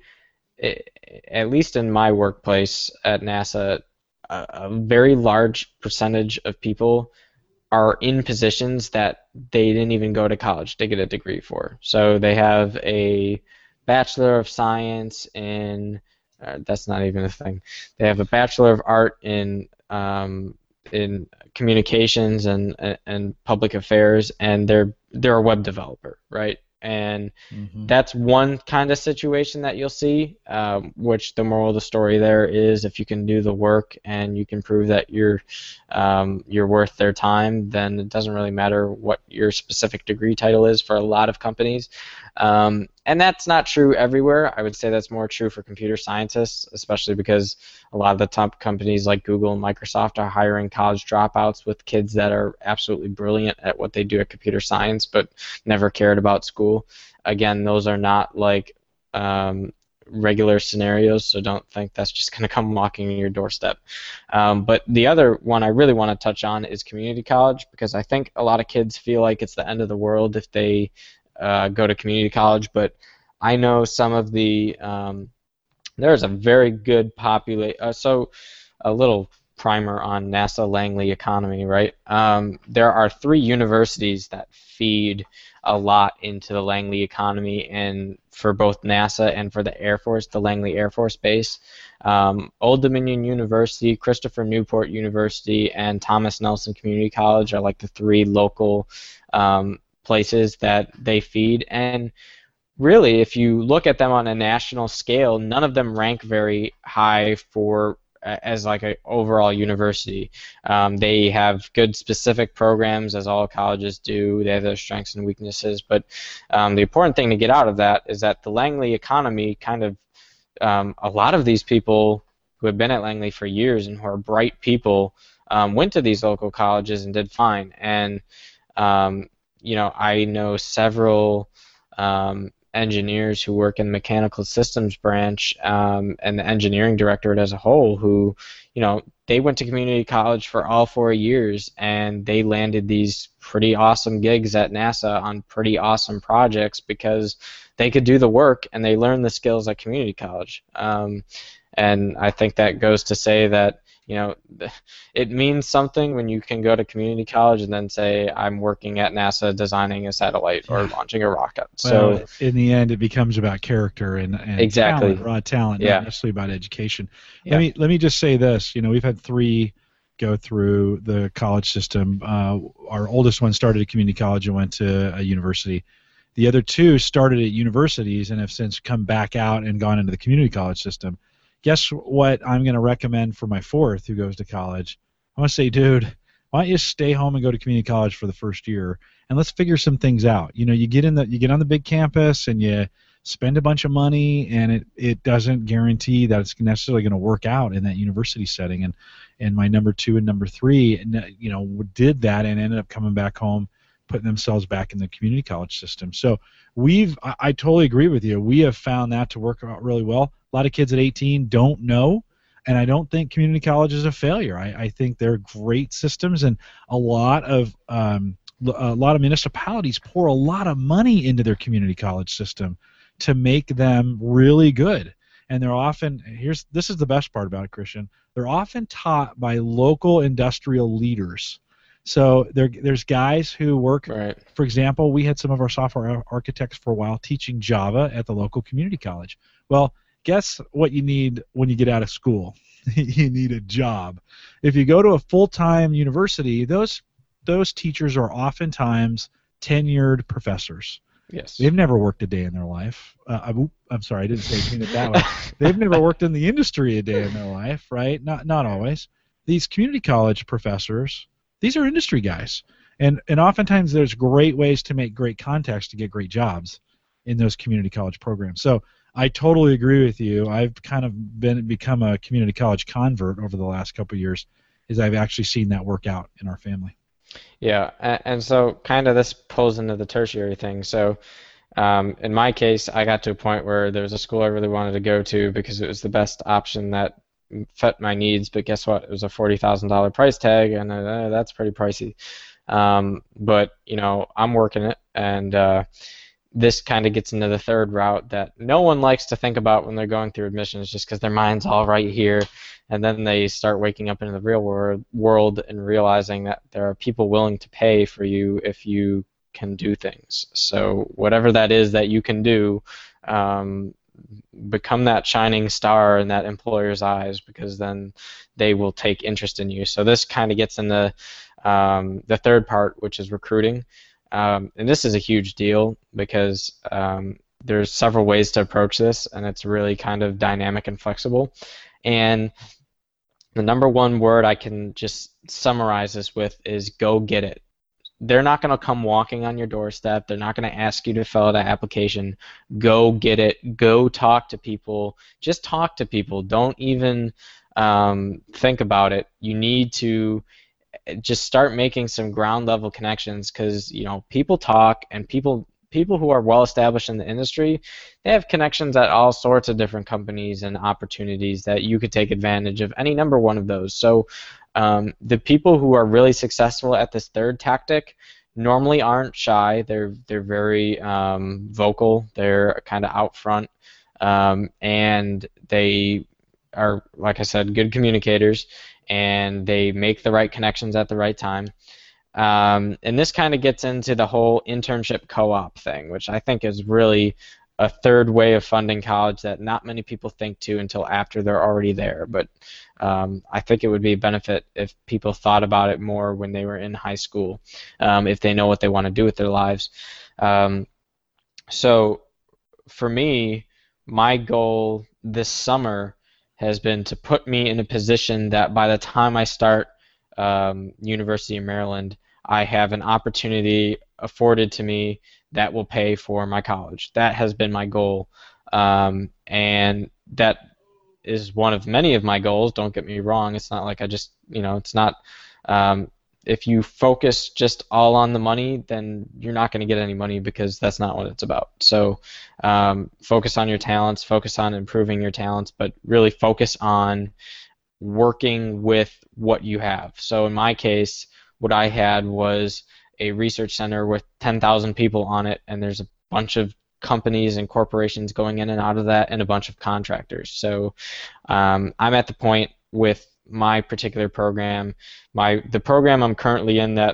at least in my workplace at NASA, a, a very large percentage of people are in positions that they didn't even go to college to get a degree for. So they have a Bachelor of Science in, uh, that's not even a thing. They have a Bachelor of Art in um, in communications and and public affairs, and they're they're a web developer, right? And mm-hmm. that's one kind of situation that you'll see, um, which the moral of the story there is, if you can do the work and you can prove that you're um, you're worth their time, then it doesn't really matter what your specific degree title is for a lot of companies. Um, and that's not true everywhere. I would say that's more true for computer scientists, especially because a lot of the top companies like Google and Microsoft are hiring college dropouts with kids that are absolutely brilliant at what they do at computer science but never cared about school. Again, those are not like um, regular scenarios, so don't think that's just going to come walking in your doorstep. Um, but the other one I really want to touch on is community college, because I think a lot of kids feel like it's the end of the world if they uh, go to community college, but I know some of the, um, there's a very good population, uh, so a little primer on NASA Langley economy, right? Um, there are three universities that feed a lot into the Langley economy, and for both NASA and for the Air Force, the Langley Air Force Base. Um, Old Dominion University, Christopher Newport University, and Thomas Nelson Community College are like the three local um, places that they feed. And really, if you look at them on a national scale, none of them rank very high for as like an overall university. Um, they have good specific programs, as all colleges do. They have their strengths and weaknesses, but um, the important thing to get out of that is that the Langley economy kind of, um, a lot of these people who have been at Langley for years and who are bright people um, went to these local colleges and did fine. And, um, you know, I know several um, engineers who work in the mechanical systems branch um, and the engineering directorate as a whole who, you know, they went to community college for all four years and they landed these pretty awesome gigs at NASA on pretty awesome projects because they could do the work and they learned the skills at community college. Um, and I think that goes to say that, you know, it means something when you can go to community college and then say, I'm working at NASA designing a satellite or launching a rocket. Well, so in the end, it becomes about character and, and exactly. talent, raw talent, yeah. not necessarily about education. Yeah. Let me let me just say this. You know, we've had three go through the college system. Uh, our oldest one started at community college and went to a university. The other two started at universities and have since come back out and gone into the community college system. Guess what I'm going to recommend for my fourth who goes to college? I'm going to say, dude, why don't you stay home and go to community college for the first year, and let's figure some things out. You know, you get in the, you get on the big campus and you spend a bunch of money, and it, it doesn't guarantee that it's necessarily going to work out in that university setting. And and my number two and number three, you know, did that and ended up coming back home, putting themselves back in the community college system. So we've, I, I totally agree with you. We have found that to work out really well. A lot of kids at eighteen don't know, and I don't think community college is a failure. I, I think they're great systems, and a lot of um, a lot of municipalities pour a lot of money into their community college system to make them really good. And they're often, here's this is the best part about it, Christian, they're often taught by local industrial leaders. So there, there's guys who work, right. For example, we had some of our software architects for a while teaching Java at the local community college. Well, guess what you need when you get out of school? You need a job. If you go to a full-time university, those those teachers are oftentimes tenured professors. Yes. They've never worked a day in their life. Uh, I'm, I'm sorry, I didn't say it that way. They've never worked in the industry a day in their life, right? Not not always. These community college professors, these are industry guys. And and oftentimes there's great ways to make great contacts to get great jobs in those community college programs. So I totally agree with you. I've kind of been become a community college convert over the last couple of years, as I've actually seen that work out in our family. Yeah, and, and so kind of this pulls into the tertiary thing. So um, in my case, I got to a point where there was a school I really wanted to go to because it was the best option that fit my needs, but guess what? It was a forty thousand dollars price tag, and uh, that's pretty pricey. Um, but, you know, I'm working it, and uh, this kind of gets into the third route that no one likes to think about when they're going through admissions just because their mind's all right here, and then they start waking up into the real world, world and realizing that there are people willing to pay for you if you can do things. So whatever that is that you can do, um, become that shining star in that employer's eyes, because then they will take interest in you. So this kind of gets into um, the third part, which is recruiting. Um, and this is a huge deal because um, there's several ways to approach this, and it's really kind of dynamic and flexible. And the number one word I can just summarize this with is go get it. They're not going to come walking on your doorstep. They're not going to ask you to fill out an application. Go get it. Go talk to people. Just talk to people. Don't even um, think about it. You need to just start making some ground level connections, because you know people talk, and people people who are well established in the industry, they have connections at all sorts of different companies and opportunities that you could take advantage of any number one of those. So um, the people who are really successful at this third tactic normally aren't shy. They're they're very um, vocal. They're kind of out front, um, and they are, like I said, good communicators, and they make the right connections at the right time. Um, and this kind of gets into the whole internship co-op thing, which I think is really a third way of funding college that not many people think to until after they're already there. But um, I think it would be a benefit if people thought about it more when they were in high school, um, if they know what they want to do with their lives. Um, so for me, my goal this summer has been to put me in a position that by the time I start um, University of Maryland, I have an opportunity afforded to me that will pay for my college. That has been my goal, um, and that is one of many of my goals. Don't get me wrong. It's not like I just, you know, it's not, um, if you focus just all on the money, then you're not going to get any money, because that's not what it's about. So um, focus on your talents, focus on improving your talents, but really focus on working with what you have. So in my case, what I had was a research center with ten thousand people on it, and there's a bunch of companies and corporations going in and out of that, and a bunch of contractors. So um, I'm at the point with my particular program, my the program I'm currently in that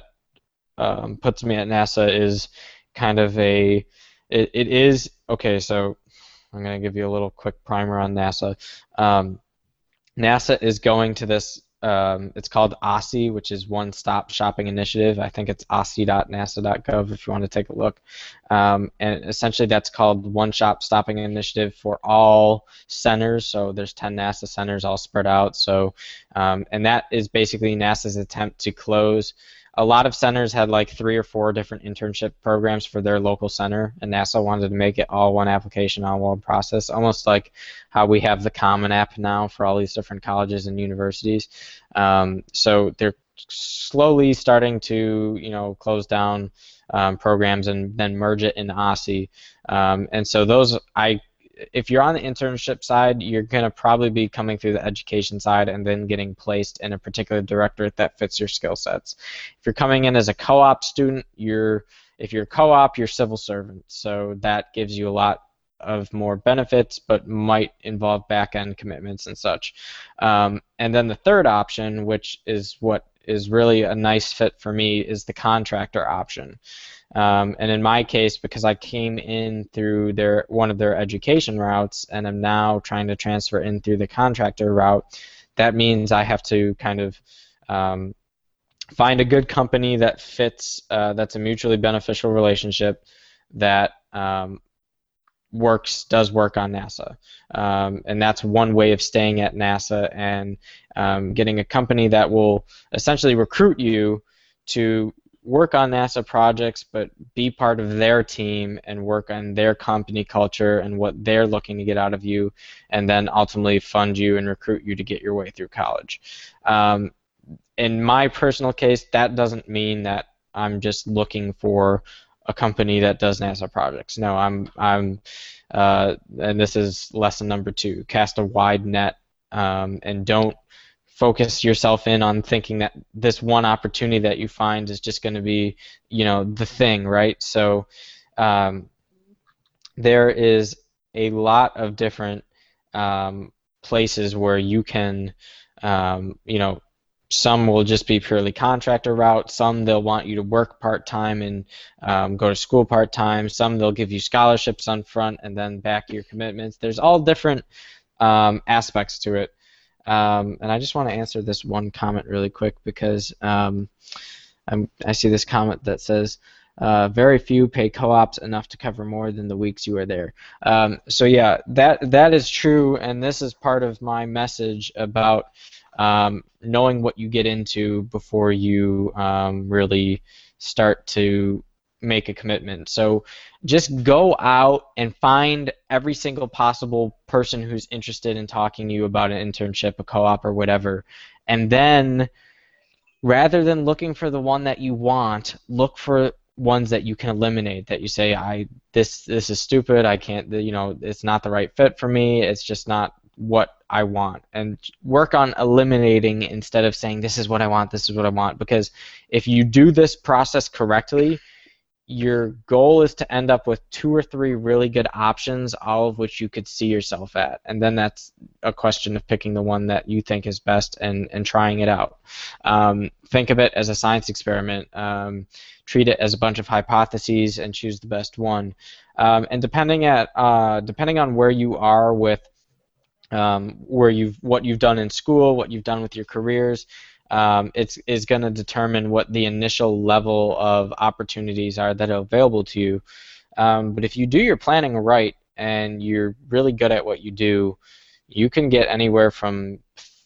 um, puts me at NASA is kind of a, it, it is, okay, so I'm going to give you a little quick primer on NASA. Um, NASA is going to this, um, it's called O S I, which is One Stop Shopping Initiative. I think it's O S I dot nasa dot gov if you want to take a look. Um, and essentially that's called One Stop Shopping Initiative for all centers. So there's ten NASA centers all spread out. So, um, and that is basically NASA's attempt to close. A lot of centers had like three or four different internship programs for their local center, and NASA wanted to make it all one application, all one process, almost like how we have the Common App now for all these different colleges and universities. Um, so they're slowly starting to, you know, close down um, programs and then merge it into O S I. Um, and so those, I if you're on the internship side, you're going to probably be coming through the education side and then getting placed in a particular directorate that fits your skill sets. If you're coming in as a co-op student, you're if you're co-op, you're civil servant. So that gives you a lot of more benefits, but might involve back-end commitments and such. Um, and then the third option, which is what is really a nice fit for me, is the contractor option. Um, and in my case, because I came in through their one of their education routes and am now trying to transfer in through the contractor route, that means I have to kind of um, find a good company that fits, uh, that's a mutually beneficial relationship that um, works, does work on NASA. Um, and that's one way of staying at NASA and um, getting a company that will essentially recruit you to work on NASA projects, but be part of their team and work on their company culture and what they're looking to get out of you, and then ultimately fund you and recruit you to get your way through college. Um, in my personal case, that doesn't mean that I'm just looking for a company that does NASA projects. No, I'm, I'm, uh, and this is lesson number two: cast a wide net, um, and don't focus yourself in on thinking that this one opportunity that you find is just going to be, you know, the thing, right? So um, there is a lot of different um, places where you can, um, you know, some will just be purely contractor route. Some they'll want you to work part-time and um, go to school part-time. Some they'll give you scholarships on front and then back your commitments. There's all different um, aspects to it. Um, and I just want to answer this one comment really quick, because um, I'm, I see this comment that says, uh, very few pay co-ops enough to cover more than the weeks you are there. Um, so yeah, that that is true, and this is part of my message about um, knowing what you get into before you um, really start to make a commitment. So just go out and find every single possible person who's interested in talking to you about an internship, a co-op, or whatever, and then rather than looking for the one that you want, look for ones that you can eliminate, that you say, I this this is stupid, I can't, you know, it's not the right fit for me, it's just not what I want, and work on eliminating instead of saying this is what I want, this is what I want, because if you do this process correctly, your goal is to end up with two or three really good options, all of which you could see yourself at. And then that's a question of picking the one that you think is best and, and trying it out. Um, think of it as a science experiment. Um, treat it as a bunch of hypotheses and choose the best one. Um, and depending at uh, depending on where you are with um, where you've what you've done in school, what you've done with your careers, um, it's is going to determine what the initial level of opportunities are that are available to you. Um, but if you do your planning right and you're really good at what you do, you can get anywhere from,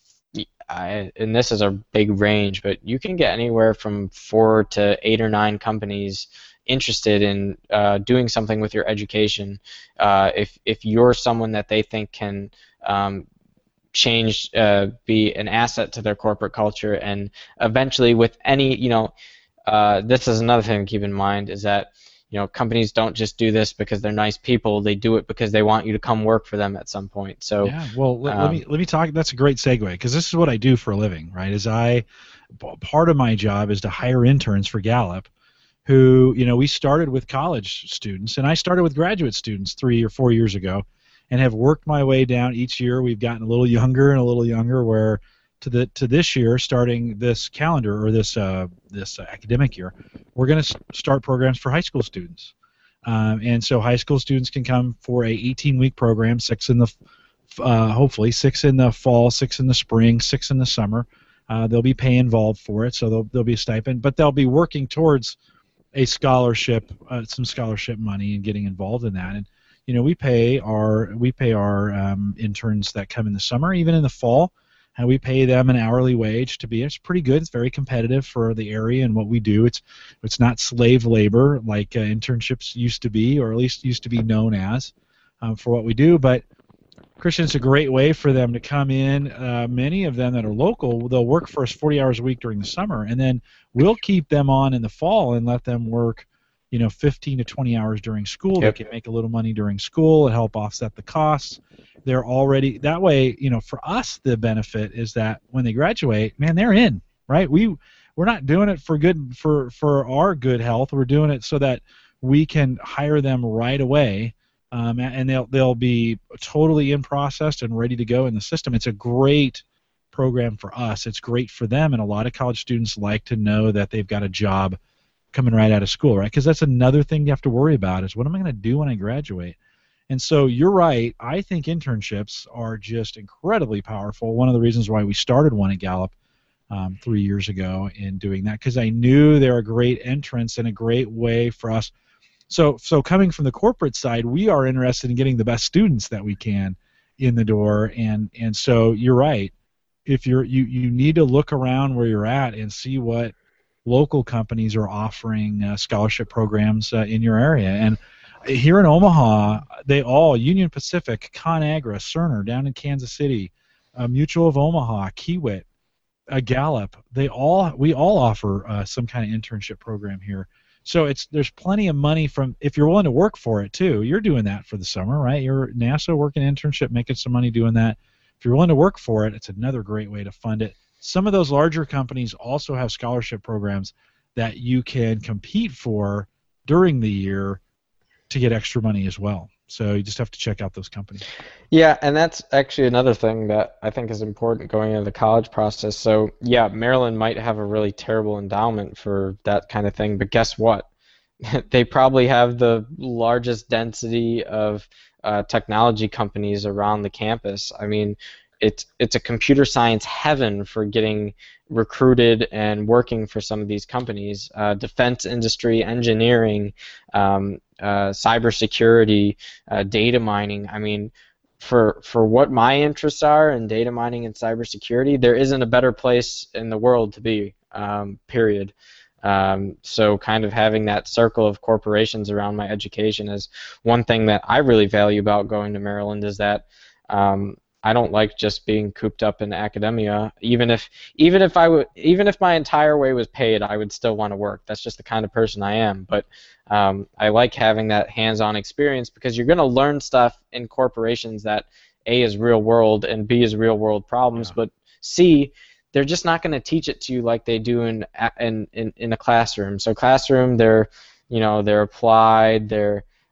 I, and this is a big range, but you can get anywhere from four to eight or nine companies interested in uh, doing something with your education. Uh, if if you're someone that they think can um, change, uh, be an asset to their corporate culture, and eventually with any, you know, uh, this is another thing to keep in mind, is that you know, companies don't just do this because they're nice people. They do it because they want you to come work for them at some point. So yeah, well, let, um, let me let me talk. That's a great segue, because this is what I do for a living, right? Is I part of my job is to hire interns for Gallup, who, you know, we started with college students, and I started with graduate students three or four years ago, and have worked my way down each year. We've gotten a little younger and a little younger, where to the to this year, starting this calendar or this uh, this uh, academic year, we're going to start programs for high school students, um, and so high school students can come for a eighteen-week program, six in the uh, hopefully six in the fall, six in the spring, six in the summer. Uh, there'll be pay involved for it, so there'll there'll be a stipend, but they'll be working towards a scholarship, uh, some scholarship money, and getting involved in that. And you know, we pay our we pay our um, interns that come in the summer, even in the fall. And we pay them an hourly wage to be. It's pretty good. It's very competitive for the area and what we do. It's it's not slave labor like uh, internships used to be, or at least used to be known as, um, for what we do. But Christian, it's a great way for them to come in. Uh, many of them that are local, they'll work for us forty hours a week during the summer, and then we'll keep them on in the fall and let them work, you know, fifteen to twenty hours during school. Yep. They can make a little money during school and help offset the costs. They're already that way. You know, for us, the benefit is that when they graduate, man, they're in, right? We we're not doing it for good for for our good health. We're doing it so that we can hire them right away, um, and they'll they'll be totally in processed and ready to go in the system. It's a great program for us. It's great for them, and a lot of college students like to know that they've got a job coming right out of school, right? Because that's another thing you have to worry about, is what am I going to do when I graduate? And so you're right. I think internships are just incredibly powerful. One of the reasons why we started one at Gallup um, three years ago in doing that, because I knew they're a great entrance and a great way for us. So, so coming from the corporate side, we are interested in getting the best students that we can in the door, and and so you're right. If you're you you need to look around where you're at and see what local companies are offering uh, scholarship programs uh, in your area. And here in Omaha, they all, Union Pacific, ConAgra, Cerner down in Kansas City, uh, Mutual of Omaha, Kiewit, uh, Gallup, they all, we all offer uh, some kind of internship program here. So it's there's plenty of money from, if you're willing to work for it too. You're doing that for the summer, right? You're NASA working internship, making some money doing that. If you're willing to work for it, it's another great way to fund it. Some of those larger companies also have scholarship programs that you can compete for during the year to get extra money as well. So you just have to check out those companies. Yeah, and that's actually another thing that I think is important going into the college process. So, yeah, Maryland might have a really terrible endowment for that kind of thing, but guess what? They probably have the largest density of uh, technology companies around the campus. I mean, it's it's a computer science heaven for getting recruited and working for some of these companies. Uh, defense industry, engineering, um, uh, cybersecurity, uh, data mining. I mean, for for what my interests are in data mining and cybersecurity, there isn't a better place in the world to be. Um, period. Um, so kind of having that circle of corporations around my education is one thing that I really value about going to Maryland, is that um, I don't like just being cooped up in academia. Even if even if I would even if my entire way was paid, I would still want to work. That's just the kind of person I am. But um, I like having that hands-on experience, because you're going to learn stuff in corporations that A is real world and B is real world problems, yeah. But C, they're just not going to teach it to you like they do in in in, in a classroom. So classroom, they're you know they're applied, they're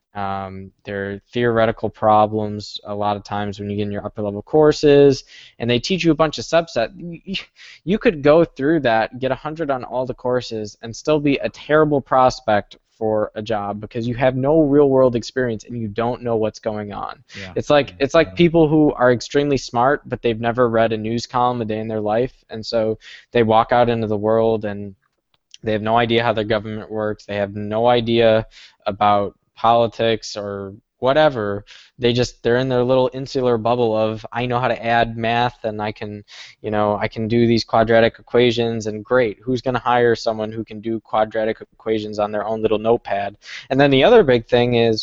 Um, they're theoretical problems a lot of times when you get in your upper level courses, and they teach you a bunch of subset. You, you could go through that, get one hundred on all the courses, and still be a terrible prospect for a job because you have no real world experience and you don't know what's going on. Yeah. It's like it's like people who are extremely smart but they've never read a news column a day in their life, and so they walk out into the world and they have no idea how their government works. They have no idea about politics or whatever. They just they're in their little insular bubble of I know how to add math and I can, you know, I can do these quadratic equations and great. Who's going to hire someone who can do quadratic equations on their own little notepad? And then the other big thing is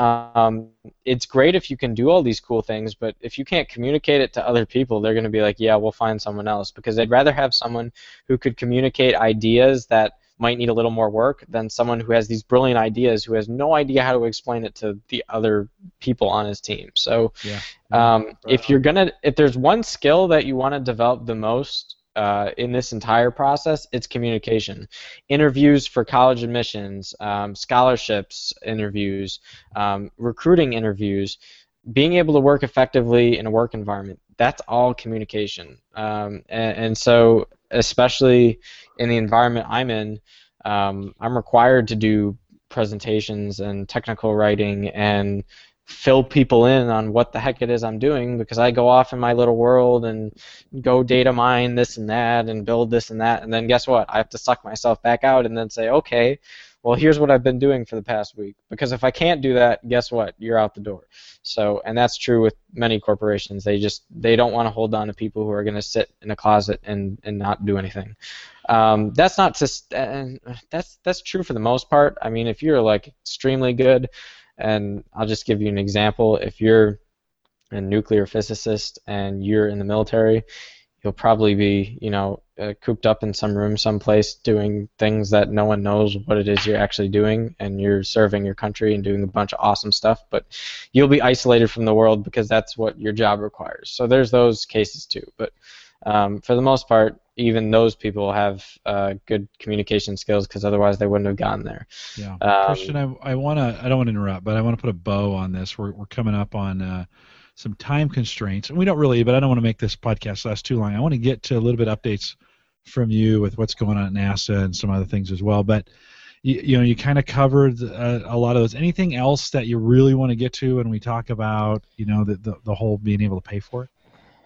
um, it's great if you can do all these cool things, but if you can't communicate it to other people, they're going to be like, yeah, we'll find someone else, because they'd rather have someone who could communicate ideas that might need a little more work than someone who has these brilliant ideas who has no idea how to explain it to the other people on his team. So Yeah. um, if you're gonna, if there's one skill that you want to develop the most uh, in this entire process, it's communication. Interviews for college admissions, um, scholarships interviews, um, recruiting interviews, being able to work effectively in a work environment, that's all communication. Um, and, and so especially in the environment I'm in, um, I'm required to do presentations and technical writing and fill people in on what the heck it is I'm doing, because I go off in my little world and go data mine this and that and build this and that, and then guess what? I have to suck myself back out and then say, okay, well, here's what I've been doing for the past week. Because if I can't do that, guess what? You're out the door. So, and that's true with many corporations. They just they don't want to hold on to people who are going to sit in a closet and, and not do anything. Um, that's not just uh, that's that's true for the most part. I mean, if you're like extremely good, and I'll just give you an example. If you're a nuclear physicist and you're in the military, you'll probably be, you know, uh, cooped up in some room someplace doing things that no one knows what it is you're actually doing, and you're serving your country and doing a bunch of awesome stuff, but you'll be isolated from the world because that's what your job requires. So there's those cases too, but um, for the most part, even those people have uh, good communication skills, because otherwise they wouldn't have gotten there. Yeah, um, Christian, I, I want to. I don't want to interrupt, but I want to put a bow on this. We're we're coming up on uh, some time constraints, and we don't really, but I don't want to make this podcast last too long. I want to get to a little bit of updates from you with what's going on at NASA and some other things as well. But you, you know, you kind of covered uh, a lot of those. Anything else that you really want to get to when we talk about, you know, the the, the whole being able to pay for it?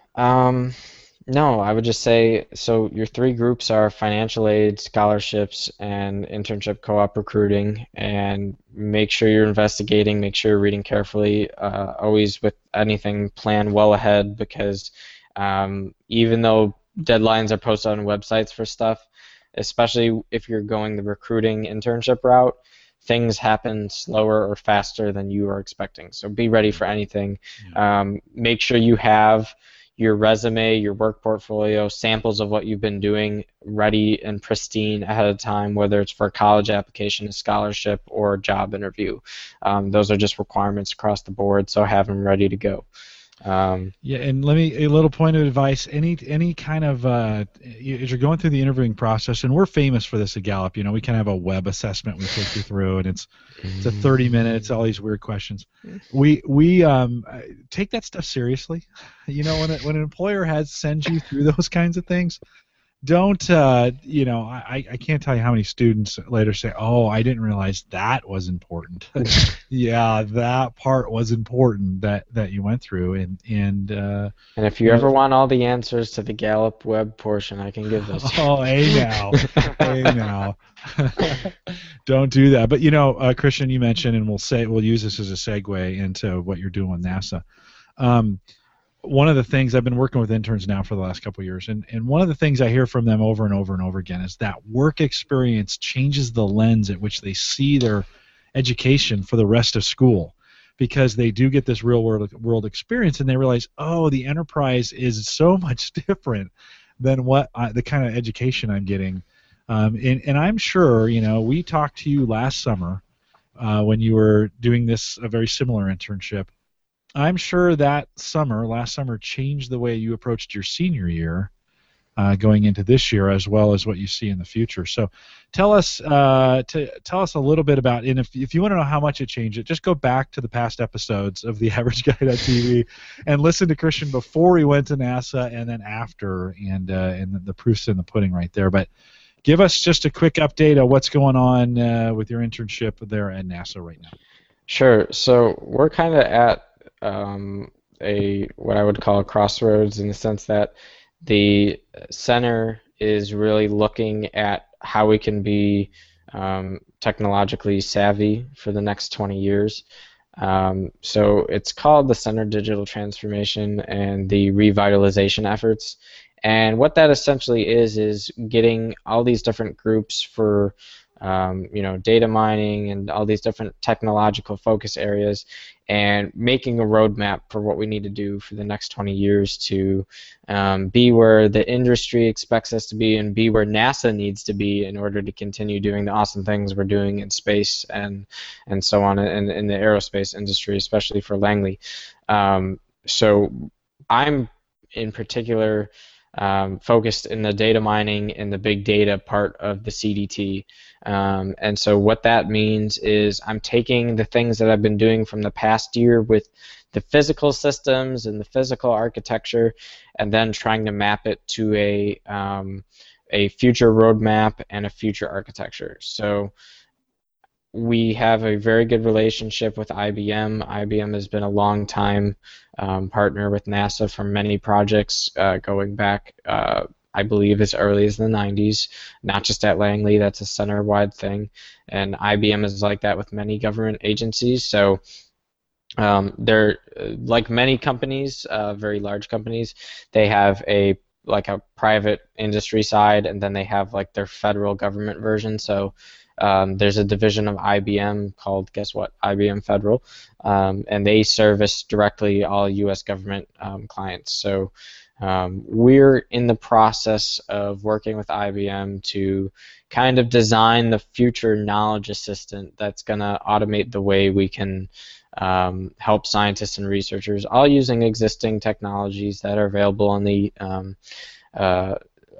Um. No, I would just say, so your three groups are financial aid, scholarships, and internship co-op recruiting, and make sure you're investigating, make sure you're reading carefully, uh, always with anything plan well ahead, because um, even though deadlines are posted on websites for stuff, especially if you're going the recruiting internship route, things happen slower or faster than you are expecting. So be ready for anything. Yeah. Um, make sure you have your resume, your work portfolio, samples of what you've been doing ready and pristine ahead of time, whether it's for a college application, a scholarship, or a job interview. Um, those are just requirements across the board, so have them ready to go. Um, yeah, and let me a little point of advice. Any any kind of uh, as you're going through the interviewing process, and we're famous for this at Gallup. You know, we kind of have a web assessment we take you through, and it's it's a thirty minutes, all these weird questions. We we um take that stuff seriously. You know, when a, when an employer has sends you through those kinds of things, don't uh, you know? I, I can't tell you how many students later say, "Oh, I didn't realize that was important." Yeah, that part was important that, that you went through, and and. Uh, and if you, you ever know, want all the answers to the Gallup web portion, I can give those. Oh, hey now, hey now. Don't do that. But you know, uh, Christian, you mentioned, and we'll say we'll use this as a segue into what you're doing with NASA. Um, One of the things I've been working with interns now for the last couple of years, and, and one of the things I hear from them over and over and over again is that work experience changes the lens at which they see their education for the rest of school, because they do get this real world world experience, and they realize, oh, the enterprise is so much different than what I, the kind of education I'm getting. Um, and, and I'm sure, you know, we talked to you last summer uh, when you were doing this a very similar internship. I'm sure that summer, last summer, changed the way you approached your senior year, uh, going into this year, as well as what you see in the future. So, tell us uh, to tell us a little bit about. And if if you want to know how much it changed, it just go back to the past episodes of the Average Guy dot T V and listen to Christian before he went to NASA and then after, and uh, and the, the proof's in the pudding right there. But give us just a quick update of what's going on uh, with your internship there at NASA right now. Sure. So we're kind of at um, a what I would call a crossroads, in the sense that the center is really looking at how we can be um, technologically savvy for the next twenty years. Um, so it's called the Center Digital Transformation and the Revitalization Efforts. And what that essentially is is getting all these different groups for Um, you know, data mining and all these different technological focus areas, and making a roadmap for what we need to do for the next twenty years to um, be where the industry expects us to be, and be where NASA needs to be in order to continue doing the awesome things we're doing in space and and so on in, in the aerospace industry, especially for Langley. Um, so I'm in particular um, focused in the data mining and the big data part of the C D T. Um, and so what that means is I'm taking the things that I've been doing from the past year with the physical systems and the physical architecture, and then trying to map it to a um, a future roadmap and a future architecture. So we have a very good relationship with I B M. I B M has been a long time um, partner with NASA for many projects, uh, going back uh, I believe as early as the nineties, not just at Langley. That's a center-wide thing, and I B M is like that with many government agencies. So um, they're like many companies, uh, very large companies. They have a like a private industry side, and then they have like their federal government version. So um, there's a division of I B M called, guess what, I B M Federal, um, and they service directly all U S government um, clients. So Um, we're in the process of working with I B M to kind of design the future knowledge assistant that's going to automate the way we can um, help scientists and researchers, all using existing technologies that are available on the um, uh,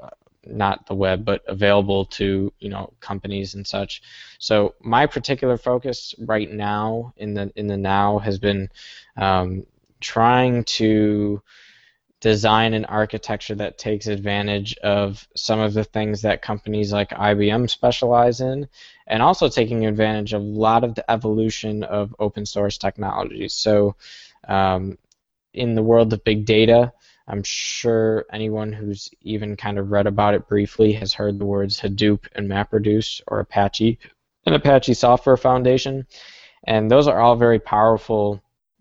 not the web, but available to you know companies and such. So my particular focus right now in the in the now has been um, trying to design an architecture that takes advantage of some of the things that companies like I B M specialize in, and also taking advantage of a lot of the evolution of open source technologies. So um, in the world of big data, I'm sure anyone who's even kind of read about it briefly has heard the words Hadoop and MapReduce, or Apache and Apache Software Foundation, and those are all very powerful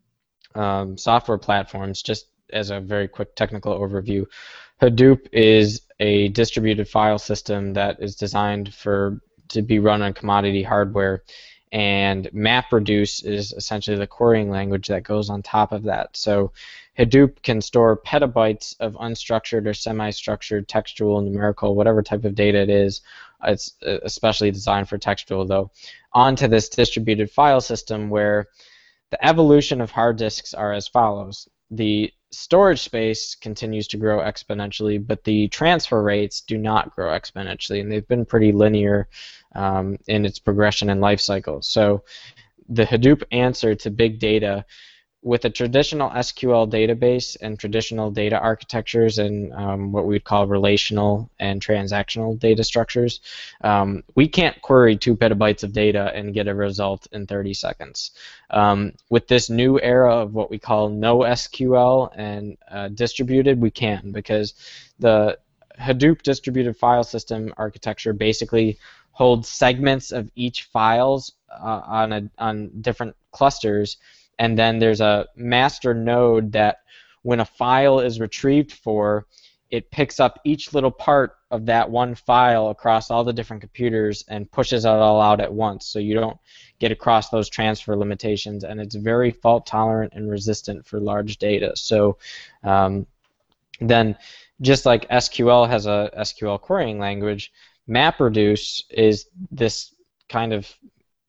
um, software platforms. Just as a very quick technical overview, Hadoop is a distributed file system that is designed for to be run on commodity hardware, and MapReduce is essentially the querying language that goes on top of that. So Hadoop can store petabytes of unstructured or semi-structured textual, numerical, whatever type of data it is. It's especially designed for textual, though, onto this distributed file system, where the evolution of hard disks are as follows. The storage space continues to grow exponentially, but the transfer rates do not grow exponentially, and they've been pretty linear um, in its progression and life cycle. So the Hadoop answer to big data, with a traditional S Q L database and traditional data architectures and um, what we'd call relational and transactional data structures, um, we can't query two petabytes of data and get a result in thirty seconds. Um, with this new era of what we call no S Q L and uh, distributed, we can, because the Hadoop distributed file system architecture basically holds segments of each files uh, on a, on different clusters. And then there's a master node that, when a file is retrieved for, it picks up each little part of that one file across all the different computers and pushes it all out at once, so you don't get across those transfer limitations. And it's very fault tolerant and resistant for large data. So um, then, just like S Q L has a S Q L querying language, MapReduce is this kind of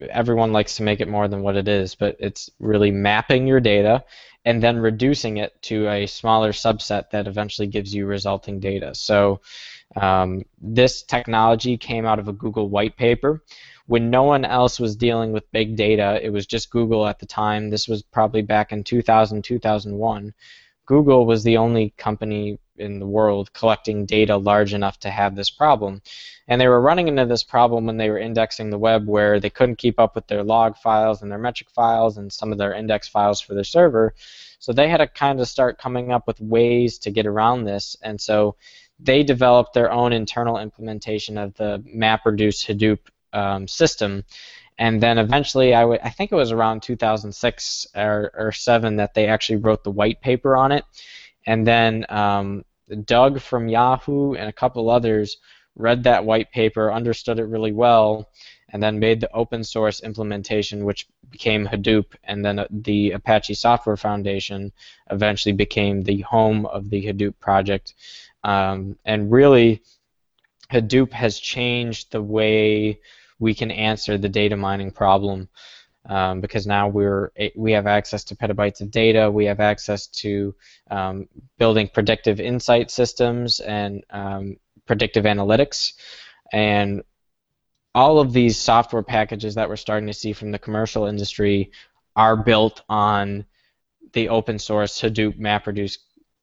everyone likes to make it more than what it is, but it's really mapping your data and then reducing it to a smaller subset that eventually gives you resulting data. So um, this technology came out of a Google white paper. When no one else was dealing with big data, it was just Google at the time. This was probably back in two thousand, two thousand one. Google was the only company in the world collecting data large enough to have this problem. And they were running into this problem when they were indexing the web, where they couldn't keep up with their log files and their metric files and some of their index files for their server. So they had to kind of start coming up with ways to get around this. And so they developed their own internal implementation of the MapReduce Hadoop um, system. And then eventually, I, w I think it was around two thousand six or, or seven that they actually wrote the white paper on it. And then um, Doug from Yahoo and a couple others read that white paper, understood it really well, and then made the open source implementation, which became Hadoop. And then the Apache Software Foundation eventually became the home of the Hadoop project. Um, and really, Hadoop has changed the way we can answer the data mining problem, um, because now we're we have access to petabytes of data. We have access to um, building predictive insight systems and um, predictive analytics, and all of these software packages that we're starting to see from the commercial industry are built on the open source Hadoop MapReduce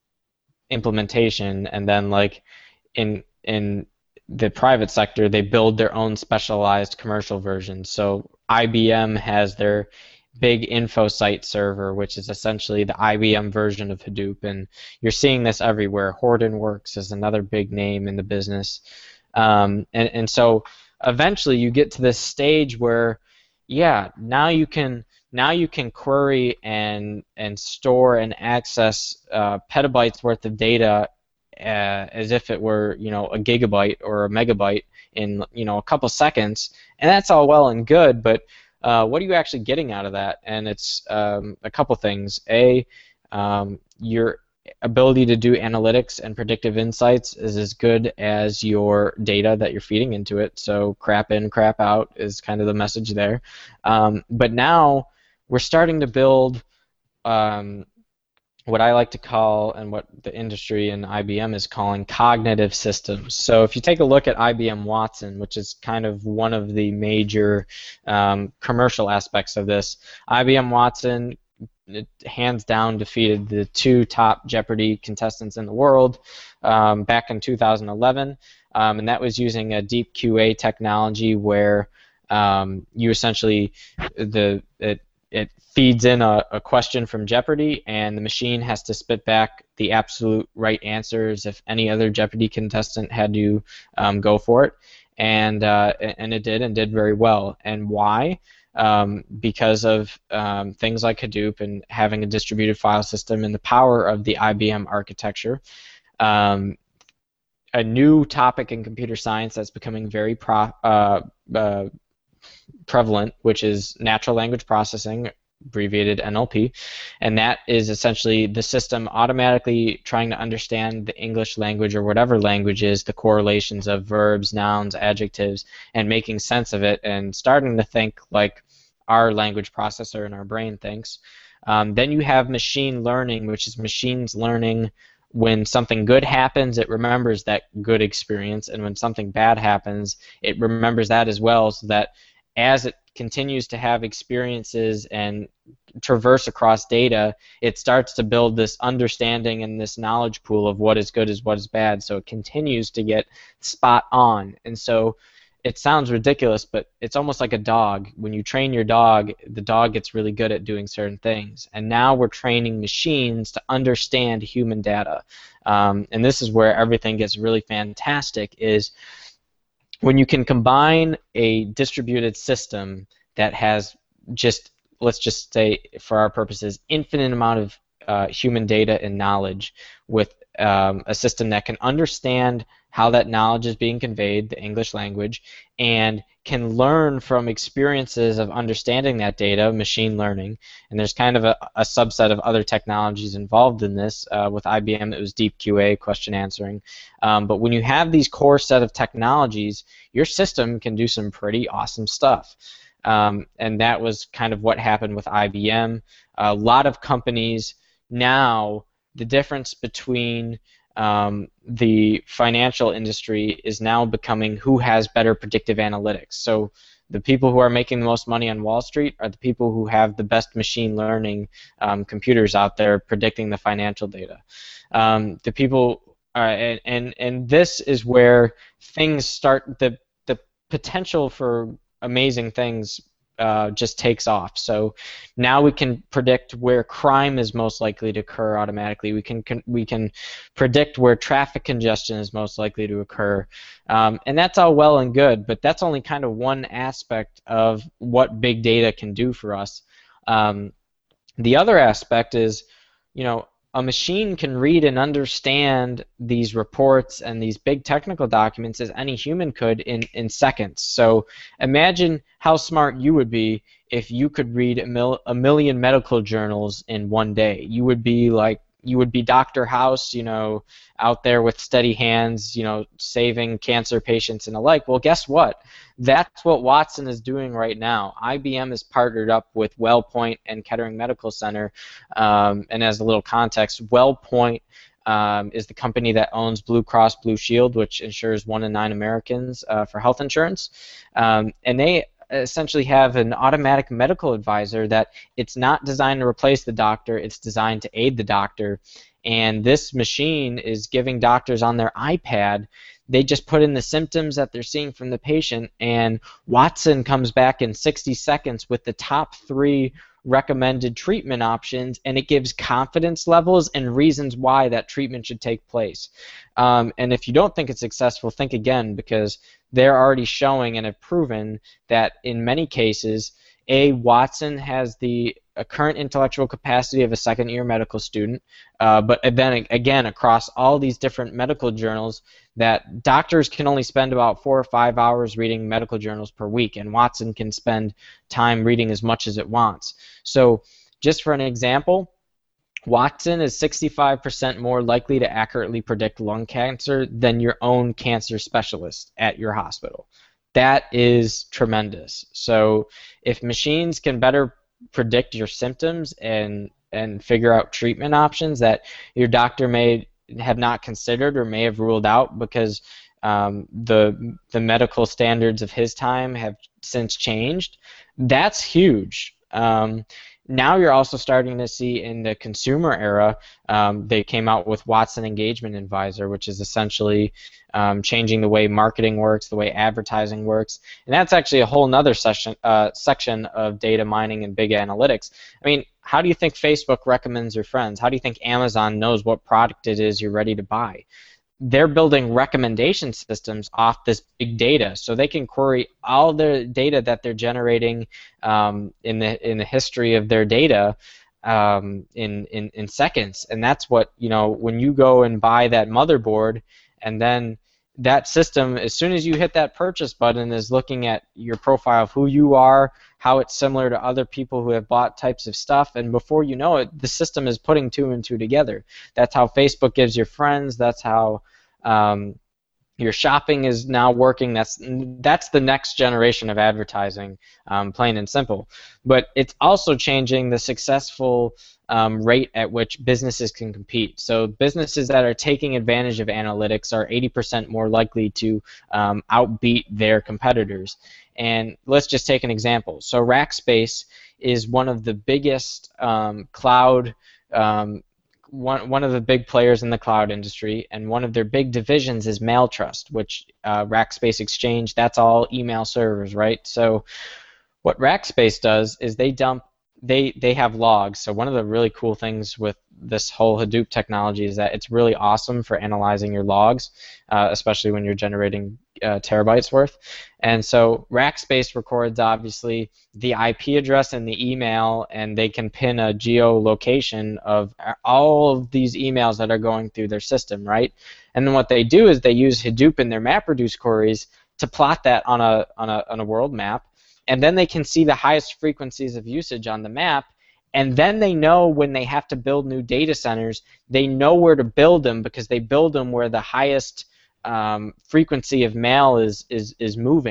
implementation. And then, like in in the private sector, they build their own specialized commercial versions. So I B M has their big InfoSight server, which is essentially the I B M version of Hadoop, and you're seeing this everywhere. Hortonworks is another big name in the business. Um, and, and so eventually you get to this stage where, yeah, now you can now you can query and and store and access uh, petabytes worth of data Uh, as if it were, you know, a gigabyte or a megabyte in, you know, a couple seconds, and that's all well and good, but uh, what are you actually getting out of that? And it's um, a couple things. A, um, your ability to do analytics and predictive insights is as good as your data that you're feeding into it, so crap in, crap out is kind of the message there. Um, but now we're starting to build um, what I like to call, and what the industry and I B M is calling, cognitive systems. So if you take a look at I B M Watson, which is kind of one of the major um, commercial aspects of this, I B M Watson, it hands down defeated the two top Jeopardy contestants in the world um, back in two thousand eleven, um, and that was using a deep Q A technology where um, you essentially, the it, it feeds in a, a question from Jeopardy, and the machine has to spit back the absolute right answers if any other Jeopardy contestant had to um, go for it, and uh, and it did, and did very well. And why? Um, because of um, things like Hadoop and having a distributed file system and the power of the I B M architecture. Um, a new topic in computer science that's becoming very pro uh, uh, prevalent, which is natural language processing, abbreviated N L P, and that is essentially the system automatically trying to understand the English language or whatever language is, the correlations of verbs, nouns, adjectives, and making sense of it and starting to think like our language processor in our brain thinks. Um, then you have machine learning, which is machines learning when something good happens, it remembers that good experience, and when something bad happens, it remembers that as well, so that as it continues to have experiences and traverse across data, it starts to build this understanding and this knowledge pool of what is good is what is bad, so it continues to get spot on. And so it sounds ridiculous, but it's almost like a dog. When you train your dog, the dog gets really good at doing certain things. And now we're training machines to understand human data. Um, and this is where everything gets really fantastic, is when you can combine a distributed system that has just, let's just say for our purposes, infinite amount of uh, human data and knowledge with um, a system that can understand how that knowledge is being conveyed, the English language, and can learn from experiences of understanding that data, machine learning. And there's kind of a, a subset of other technologies involved in this. Uh, with I B M, it was deep Q A, question answering. Um, but when you have these core set of technologies, your system can do some pretty awesome stuff. um, and that was kind of what happened with I B M. A lot of companies now, the difference between um, the financial industry is now becoming who has better predictive analytics. So the people who are making the most money on Wall Street are the people who have the best machine learning um, computers out there predicting the financial data. Um, the people, uh, and, and and this is where things start. The the potential for amazing things uh, just takes off. So now we can predict where crime is most likely to occur automatically. We can, can we can predict where traffic congestion is most likely to occur, um, and that's all well and good. But that's only kind of one aspect of what big data can do for us. Um, the other aspect is, you know, a machine can read and understand these reports and these big technical documents as any human could in, in seconds. So imagine how smart you would be if you could read a, mil a million medical journals in one day. You would be like, you would be Doctor House, you know, out there with steady hands, you know, saving cancer patients and the like. Well, guess what? That's what Watson is doing right now. I B M is partnered up with WellPoint and Kettering Medical Center. Um, and as a little context, WellPoint um, is the company that owns Blue Cross Blue Shield, which insures one in nine Americans uh, for health insurance. Um, and they essentially have an automatic medical advisor that it's not designed to replace the doctor, it's designed to aid the doctor. And this machine is giving doctors on their iPad, they just put in the symptoms that they're seeing from the patient, and Watson comes back in sixty seconds with the top three recommended treatment options, and it gives confidence levels and reasons why that treatment should take place. Um, and if you don't think it's successful, think again, because they're already showing and have proven that in many cases, A, Watson has the a current intellectual capacity of a second-year medical student, uh, but then again, across all these different medical journals, that doctors can only spend about four or five hours reading medical journals per week, and Watson can spend time reading as much as it wants. So just for an example, Watson is sixty-five percent more likely to accurately predict lung cancer than your own cancer specialist at your hospital. That is tremendous. So if machines can better predict your symptoms and and figure out treatment options that your doctor may have not considered or may have ruled out because um, the the medical standards of his time have since changed, that's huge. Um, now you're also starting to see in the consumer era, um, they came out with Watson Engagement Advisor, which is essentially um, changing the way marketing works, the way advertising works, and that's actually a whole nother session, uh, section of data mining and big analytics. I mean, how do you think Facebook recommends your friends? How do you think Amazon knows what product it is you're ready to buy? They're building recommendation systems off this big data, so they can query all the data that they're generating um, in the in the history of their data um, in, in in seconds. And that's what, you know, when you go and buy that motherboard, and then that system, as soon as you hit that purchase button, is looking at your profile of who you are, how it's similar to other people who have bought types of stuff, and before you know it, the system is putting two and two together. That's how Facebook gives your friends. That's how um, your shopping is now working. That's that's the next generation of advertising, um, plain and simple. But it's also changing the successful um, rate at which businesses can compete. So businesses that are taking advantage of analytics are eighty percent more likely to um, outbeat their competitors. And let's just take an example. So Rackspace is one of the biggest um, cloud, um, one, one of the big players in the cloud industry, and one of their big divisions is MailTrust, which uh, Rackspace Exchange, that's all email servers, right? So what Rackspace does is they dump, they, they have logs. So one of the really cool things with this whole Hadoop technology is that it's really awesome for analyzing your logs, uh, especially when you're generating uh, terabytes worth. And so Rackspace records, obviously, the I P address and the email, and they can pin a geolocation of all of these emails that are going through their system, right? And then what they do is they use Hadoop in their MapReduce queries to plot that on a, on a, on a world map, and then they can see the highest frequencies of usage on the map. And then they know when they have to build new data centers, they know where to build them because they build them where the highest um, frequency of mail is, is, is moving.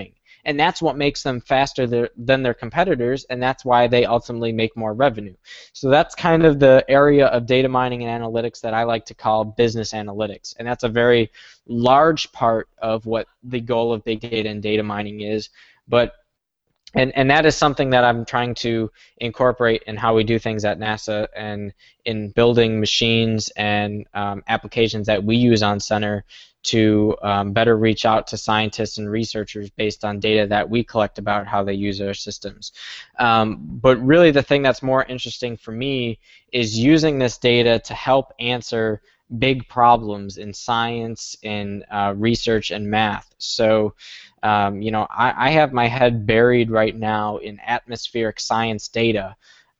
and that's what makes them faster there, than their competitors, and that's why they ultimately make more revenue. So that's kind of the area of data mining and analytics that I like to call business analytics, and that's a very large part of what the goal of big data and data mining is. But And, and that is something that I'm trying to incorporate in how we do things at NASA and in building machines and um, applications that we use on Center to um, better reach out to scientists and researchers based on data that we collect about how they use our systems. Um, but really the thing that's more interesting for me is using this data to help answer big problems in science, in uh, research, and math. So, um, you know, I, I have my head buried right now in atmospheric science data.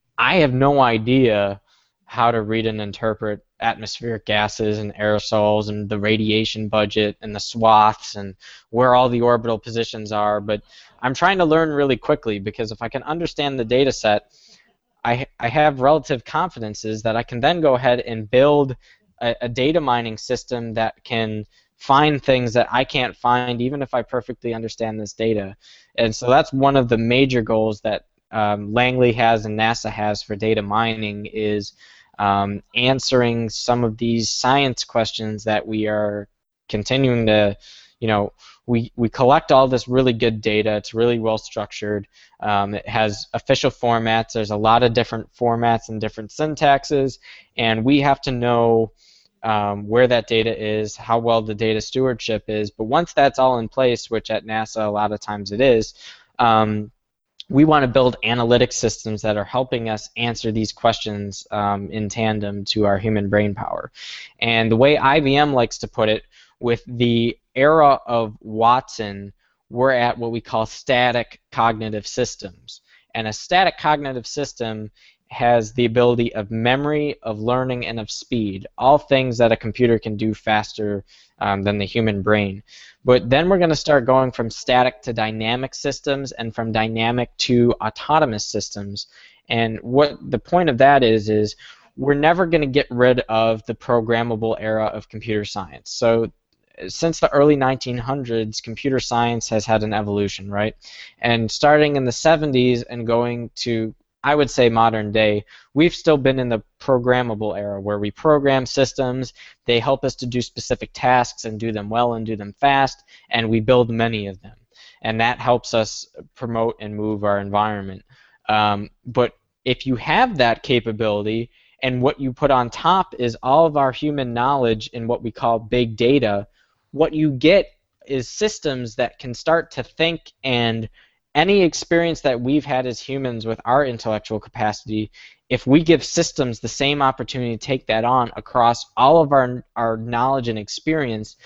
I have no idea how to read and interpret atmospheric gases and aerosols and the radiation budget and the swaths and where all the orbital positions are, but I'm trying to learn really quickly, because if I can understand the data set, I, I have relative confidences that I can then go ahead and build a, a data mining system that can find things that I can't find even if I perfectly understand this data. And so that's one of the major goals that um, Langley has and NASA has for data mining, is um, answering some of these science questions that we are continuing to, you know, we, we collect all this really good data. It's really well structured. Um, it has official formats. There's a lot of different formats and different syntaxes, and we have to know Um, where that data is, how well the data stewardship is. But once that's all in place, which at NASA a lot of times it is, um, we want to build analytic systems that are helping us answer these questions um, in tandem to our human brain power. And the way I B M likes to put it, with the era of Watson, we're at what we call static cognitive systems. And a static cognitive system has the ability of memory, of learning, and of speed, all things that a computer can do faster um, than the human brain. But then we're going to start going from static to dynamic systems, and from dynamic to autonomous systems. And what the point of that is, is we're never going to get rid of the programmable era of computer science. So since the early nineteen hundreds, computer science has had an evolution, right? And starting in the seventies and going to, I would say, modern day, we've still been in the programmable era where we program systems, they help us to do specific tasks and do them well and do them fast, and we build many of them. And that helps us promote and move our environment. Um, but if you have that capability, and what you put on top is all of our human knowledge in what we call big data, what you get is systems that can start to think, and any experience that we've had as humans with our intellectual capacity, if we give systems the same opportunity to take that on across all of our our knowledge and experience,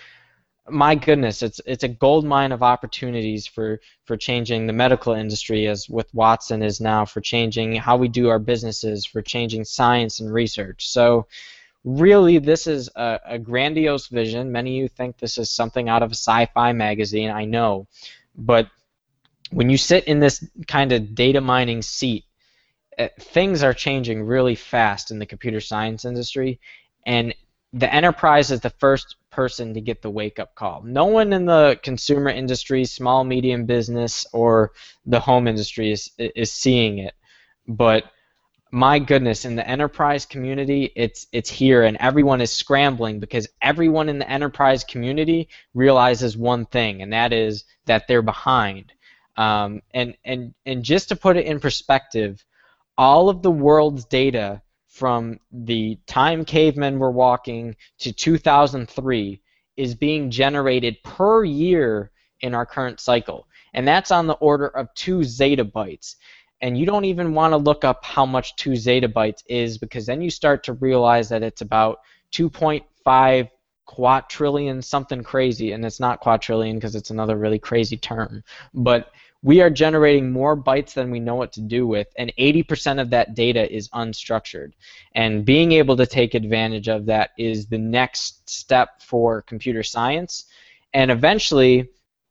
my goodness, it's it's a gold mine of opportunities for for changing the medical industry, as with Watson is now, for changing how we do our businesses, for changing science and research. So really, this is a, a grandiose vision. Many of you think this is something out of a sci-fi magazine, I know, but when you sit in this kind of data mining seat, uh, things are changing really fast in the computer science industry, and the enterprise is the first person to get the wake-up call. No one in the consumer industry, small, medium business, or the home industry is, is seeing it. But my goodness, in the enterprise community, it's it's here, and everyone is scrambling, because everyone in the enterprise community realizes one thing, and that is that they're behind. Um, and, and, and just to put it in perspective, all of the world's data from the time cavemen were walking to two thousand three is being generated per year in our current cycle. And that's on the order of two zettabytes. And you don't even want to look up how much two zettabytes is, because then you start to realize that it's about two point five quadrillion something crazy, and it's not quadrillion because it's another really crazy term. But we are generating more bytes than we know what to do with, and eighty percent of that data is unstructured. And being able to take advantage of that is the next step for computer science, and eventually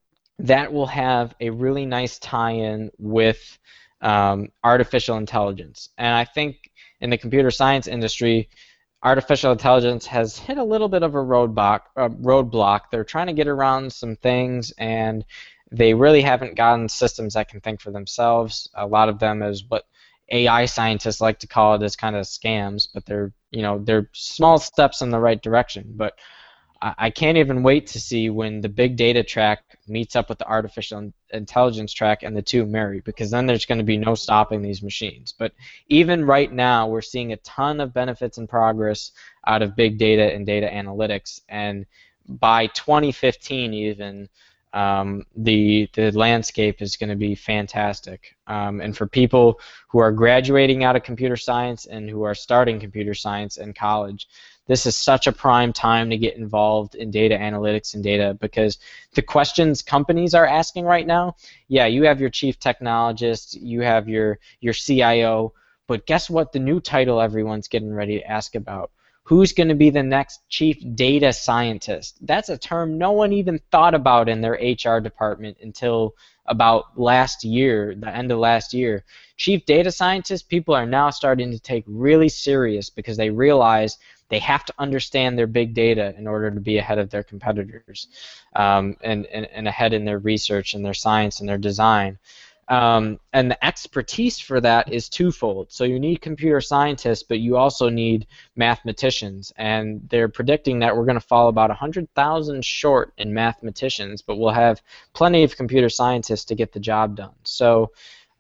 that will have a really nice tie-in with um, artificial intelligence. And I think in the computer science industry, artificial intelligence has hit a little bit of a roadblock. Uh, roadblock. They're trying to get around some things, and they really haven't gotten systems that can think for themselves. A lot of them is what A I scientists like to call it as kind of scams, but they're, you know, they're small steps in the right direction. But I, I can't even wait to see when the big data track meets up with the artificial intelligence track and the two marry, because then there's going to be no stopping these machines. But even right now, we're seeing a ton of benefits and progress out of big data and data analytics, and by twenty fifteen even, um, the the landscape is going to be fantastic. Um, and for people who are graduating out of computer science and who are starting computer science in college, this is such a prime time to get involved in data analytics and data, because the questions companies are asking right now, yeah, you have your chief technologist, you have your, your C I O, but guess what the new title everyone's getting ready to ask about? Who's going to be the next chief data scientist? That's a term no one even thought about in their H R department until about last year, the end of last year. Chief data scientist, people are now starting to take really serious because they realize they have to understand their big data in order to be ahead of their competitors, um, and, and, and ahead in their research and their science and their design. Um, and the expertise for that is twofold. So you need computer scientists, but you also need mathematicians. And they're predicting that we're going to fall about one hundred thousand short in mathematicians, but we'll have plenty of computer scientists to get the job done. So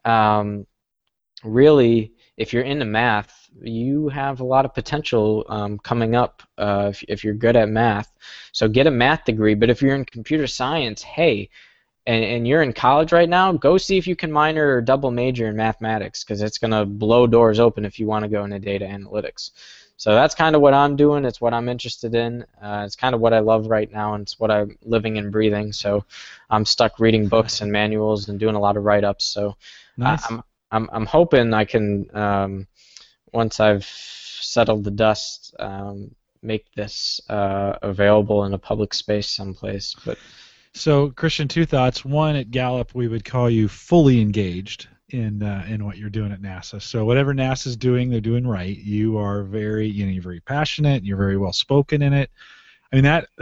um, really, if you're into math, you have a lot of potential um, coming up uh, if, if you're good at math. So get a math degree. But if you're in computer science, hey, and, and you're in college right now, go see if you can minor or double major in mathematics, because it's going to blow doors open if you want to go into data analytics. So that's kind of what I'm doing. It's what I'm interested in. Uh, it's kind of what I love right now, and it's what I'm living and breathing. So I'm stuck reading books and manuals and doing a lot of write-ups. So Nice. I'm, I'm, I'm hoping I can, um, once I've settled the dust, um, make this uh, available in a public space someplace. But So, Christian, two thoughts. One, at Gallup, we would call you fully engaged in uh, in what you're doing at NASA. So, whatever NASA's doing, they're doing right. You are very, you know, you're very passionate. You're very well spoken in it. I mean, that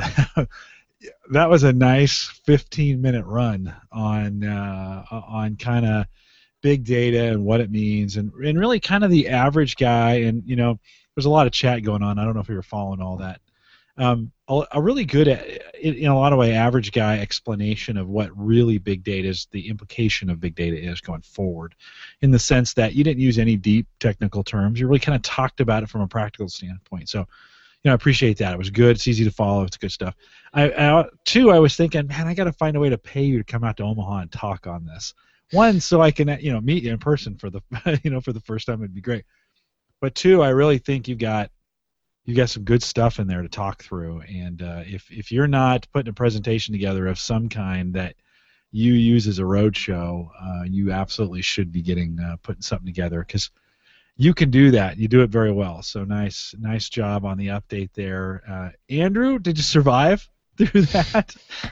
that was a nice fifteen minute run on uh, on kind of big data and what it means, and and really kind of the average guy. And you know, there's a lot of chat going on. I don't know if you were following all that. Um, a, a really good, in, in a lot of way, average guy explanation of what really big data is, the implication of big data is going forward, in the sense that you didn't use any deep technical terms. You really kind of talked about it from a practical standpoint. So, you know, I appreciate that. It was good. It's easy to follow. It's good stuff. I, I, two, I was thinking, man, I got to find a way to pay you to come out to Omaha and talk on this. One, so I can, you know, meet you in person for the, you know, for the first time. It'd be great. But two, I really think you've got. You got some good stuff in there to talk through, and uh, if if you're not putting a presentation together of some kind that you use as a roadshow, uh, you absolutely should be getting uh, putting something together, because you can do that. You do it very well. So nice, nice job on the update there, uh, Andrew. Did you survive through that?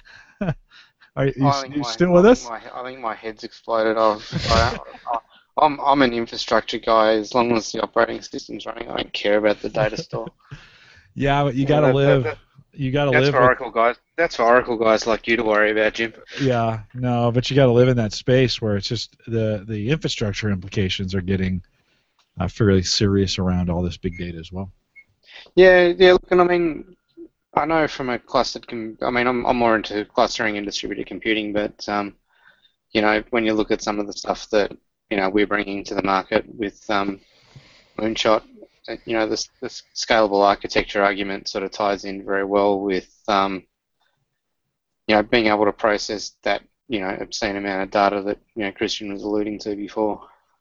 Are you, you my, still with I us? Think my, I think my head's exploded. I've, I, I, I'm I'm an infrastructure guy. As long as the operating system's running, I don't care about the data store. Yeah, but you got to that, live. That, that, you got to that's live. for Oracle guys. That's for Oracle guys like you to worry about, Jim. Yeah, no, but you got to live in that space where it's just the the infrastructure implications are getting uh, fairly serious around all this big data as well. Yeah, yeah. Look, and I mean, I know from a clustered. Com- I mean, I'm I'm more into clustering and distributed computing, but um, you know, when you look at some of the stuff that you know we're bringing to the market with um, Moonshot, you know, this this scalable architecture argument sort of ties in very well with um, you know being able to process that you know obscene amount of data that you know Christian was alluding to before.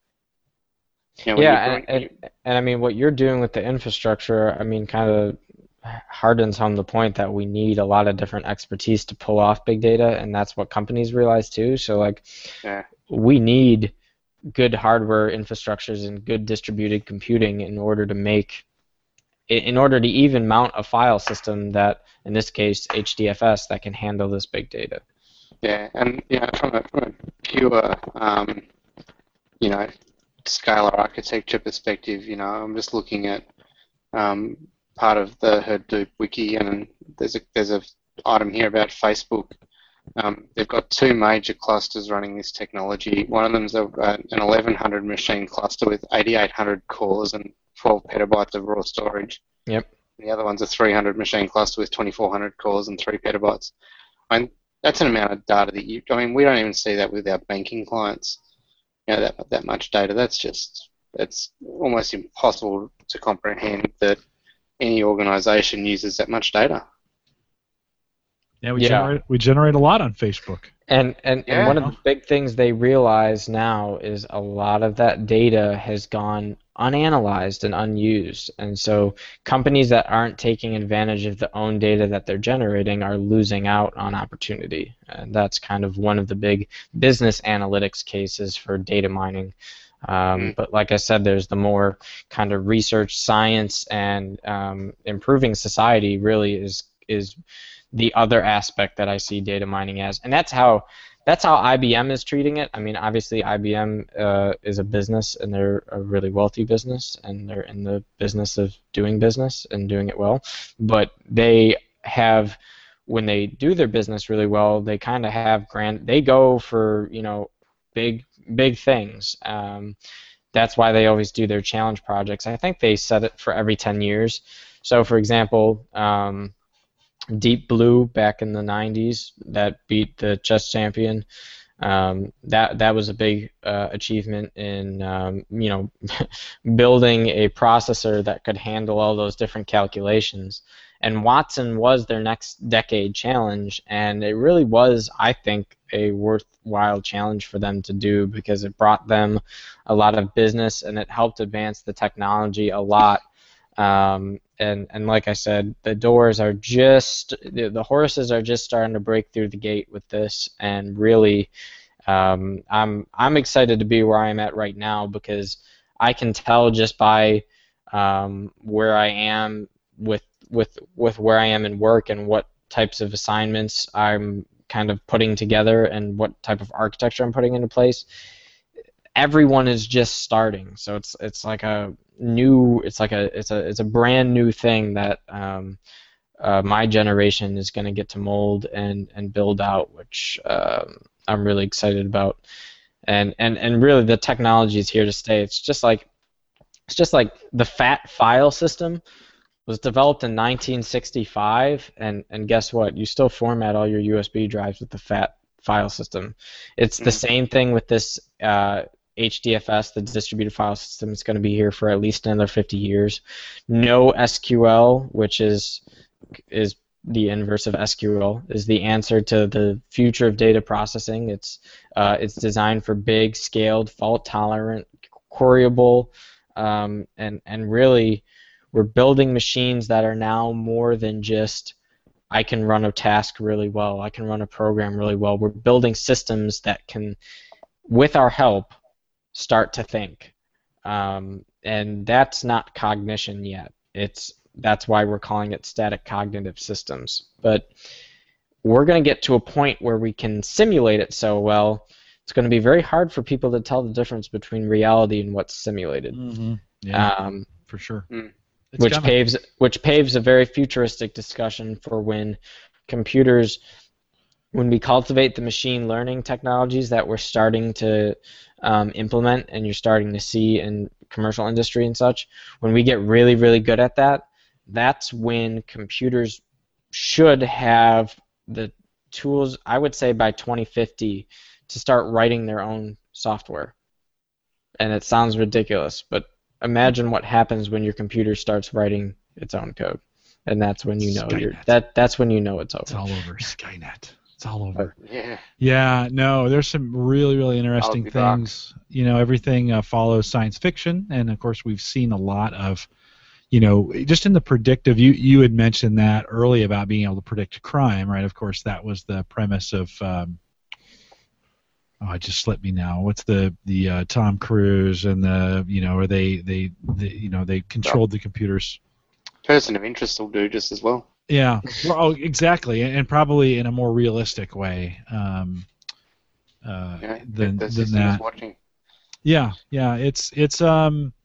You know, yeah, and, and, and I mean, what you're doing with the infrastructure, I mean, kind of hardens home the point that we need a lot of different expertise to pull off big data, and that's what companies realize too. So, like, yeah. we need good hardware infrastructures and good distributed computing in order to make, in order to even mount a file system that, in this case, H D F S, that can handle this big data. Yeah, and you know, from a, from a pure, um, you know, scalar architecture perspective, you know, I'm just looking at um, part of the Hadoop wiki, and there's a there's a item here about Facebook Um, they've got two major clusters running this technology. One of them's a, uh, an eleven hundred machine cluster with eighty-eight hundred cores and twelve petabytes of raw storage. Yep. The other one's a three hundred machine cluster with twenty-four hundred cores and three petabytes. I mean, that's an amount of data that you. I mean, we don't even see that with our banking clients. You know, that that much data. That's just it's almost impossible to comprehend that any organisation uses that much data. Yeah, we Yeah. generate we generate a lot on Facebook. And and, Yeah. and one of the big things they realize now is a lot of that data has gone unanalyzed and unused. And so companies that aren't taking advantage of the own data that they're generating are losing out on opportunity. And that's kind of one of the big business analytics cases for data mining. Um, Mm. But like I said, there's the more kind of research, science, and um, improving society really is is the other aspect that I see data mining as, and that's how that's how I B M is treating it. I mean, obviously I B M uh, is a business, and they're a really wealthy business, and they're in the business of doing business and doing it well. But they have, when they do their business really well, they kind of have grand. They go for you know big big things. Um, that's why they always do their challenge projects. I think they set it for every ten years. So, for example. Um, Deep Blue back in the nineties that beat the chess champion. Um, that that was a big uh, achievement in um, you know building a processor that could handle all those different calculations. And Watson was their next decade challenge, and it really was, I think, a worthwhile challenge for them to do because it brought them a lot of business and it helped advance the technology a lot. Um, and, and like I said, the doors are just, the, the horses are just starting to break through the gate with this, and really, um, I'm I'm excited to be where I'm at right now because I can tell just by um, where I am with with with where I am in work and what types of assignments I'm kind of putting together and what type of architecture I'm putting into place. Everyone is just starting, so it's it's like a new it's like a it's a it's a brand new thing that um, uh, my generation is going to get to mold and and build out, which um, I'm really excited about. And and and really the technology is here to stay. It's just like it's just like the FAT file system was developed in nineteen sixty-five, and and guess what? You still format all your U S B drives with the FAT file system. It's the same thing with this uh, H D F S, the distributed file system. Is going to be here for at least another fifty years. No S Q L, which is is the inverse of S Q L, is the answer to the future of data processing. It's uh, it's designed for big, scaled, fault-tolerant, queryable, um, and and really, we're building machines that are now more than just I can run a task really well, I can run a program really well. We're building systems that can, with our help, start to think, um, and that's not cognition yet. It's that's why we're calling it static cognitive systems. But we're going to get to a point where we can simulate it so well, it's going to be very hard for people to tell the difference between reality and what's simulated. Mm-hmm. Yeah, um, for sure. Mm. It's which coming. paves which paves a very futuristic discussion for when computers, when we cultivate the machine learning technologies that we're starting to um, implement and you're starting to see in commercial industry and such, when we get really, really good at that, that's when computers should have the tools, I would say by twenty fifty, to start writing their own software. And it sounds ridiculous, but imagine what happens when your computer starts writing its own code. And that's when you know you're Skynet. that that's when you know it's over. It's all over. Skynet. It's all over. Yeah. Yeah, no, there's some really, really interesting be back. things. You know, everything uh, follows science fiction, and of course, we've seen a lot of, you know, just in the predictive. You you had mentioned that early about being able to predict crime, right? Of course, that was the premise of. Um, oh, it just slipped me now. What's the the uh, Tom Cruise and the you know, or they they, they you know they controlled the computers. Person of interest will do just as well. Yeah. Well, oh, exactly, and, and probably in a more realistic way um, uh, You know, than the than system that. is watching. Yeah, yeah. It's it's um,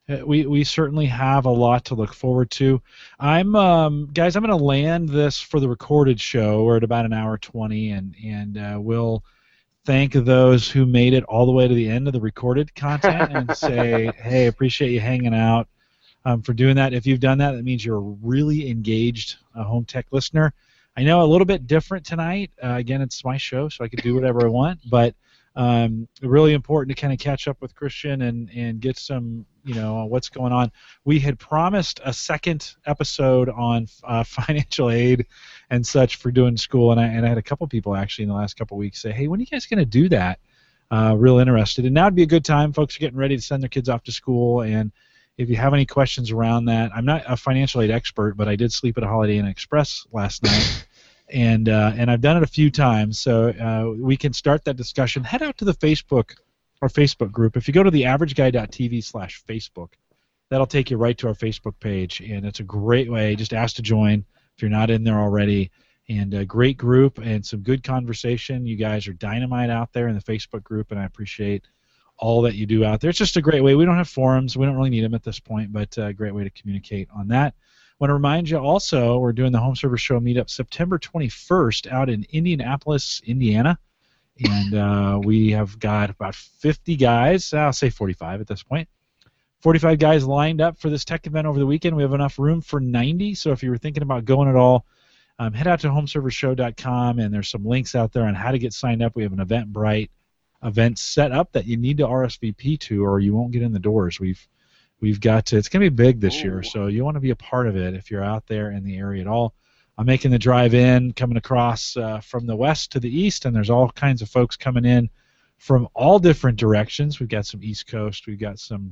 Uh, We we certainly have a lot to look forward to. I'm um, guys. I'm going to land this for the recorded show. We're at about an hour twenty, and and uh, we'll thank those who made it all the way to the end of the recorded content and say, hey, appreciate you hanging out um, for doing that. If you've done that, that means you're a really engaged uh, Home Tech listener. I know a little bit different tonight. Uh, again, it's my show, so I can do whatever I want, but um, really important to kind of catch up with Christian and, and get some, you know, what's going on. We had promised a second episode on uh, financial aid and such for doing school, and I, and I had a couple people actually in the last couple weeks say, hey, when are you guys going to do that? Uh, real interested. And now would be a good time. Folks are getting ready to send their kids off to school, and if you have any questions around that, I'm not a financial aid expert, but I did sleep at a Holiday Inn Express last night. And uh, and I've done it a few times, so uh, we can start that discussion. Head out to the Facebook, our Facebook group. If you go to the average guy dot t v slash Facebook, that'll take you right to our Facebook page, and it's a great way. Just ask to join if you're not in there already. And a great group and some good conversation. You guys are dynamite out there in the Facebook group, and I appreciate all that you do out there. It's just a great way. We don't have forums. We don't really need them at this point, but a great way to communicate on that. I want to remind you also, we're doing the Home Server Show meetup September twenty-first out in Indianapolis, Indiana. And uh, we have got about fifty guys, I'll say forty-five at this point, forty-five guys lined up for this tech event over the weekend. We have enough room for ninety, so if you were thinking about going at all, um, head out to home server show dot com, and there's some links out there on how to get signed up. We have an Eventbrite event set up that you need to R S V P to, or you won't get in the doors. We've We've got to, it's going to be big this year, so you want to be a part of it if you're out there in the area at all. I'm making the drive in, coming across uh, from the west to the east, and there's all kinds of folks coming in from all different directions. We've got some East Coast, we've got some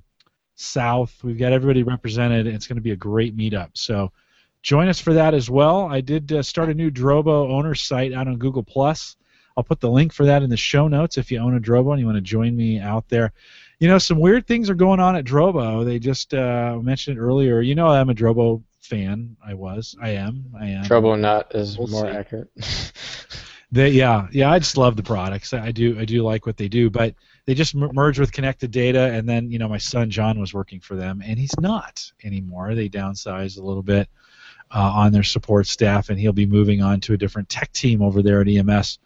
South, we've got everybody represented, and it's going to be a great meetup. So join us for that as well. I did uh, start a new Drobo owner site out on Google Plus. I'll put the link for that in the show notes if you own a Drobo and you want to join me out there. You know, some weird things are going on at Drobo. They just uh, mentioned it earlier. You know, I'm a Drobo fan. I was. I am. I am. Drobo Nut is We'll more see. accurate. They, yeah, yeah. I just love the products. I do. I do like what they do. But they just m- merged with Connected Data, and then you know, my son John was working for them, and he's not anymore. They downsized a little bit uh, on their support staff, and he'll be moving on to a different tech team over there at E M S.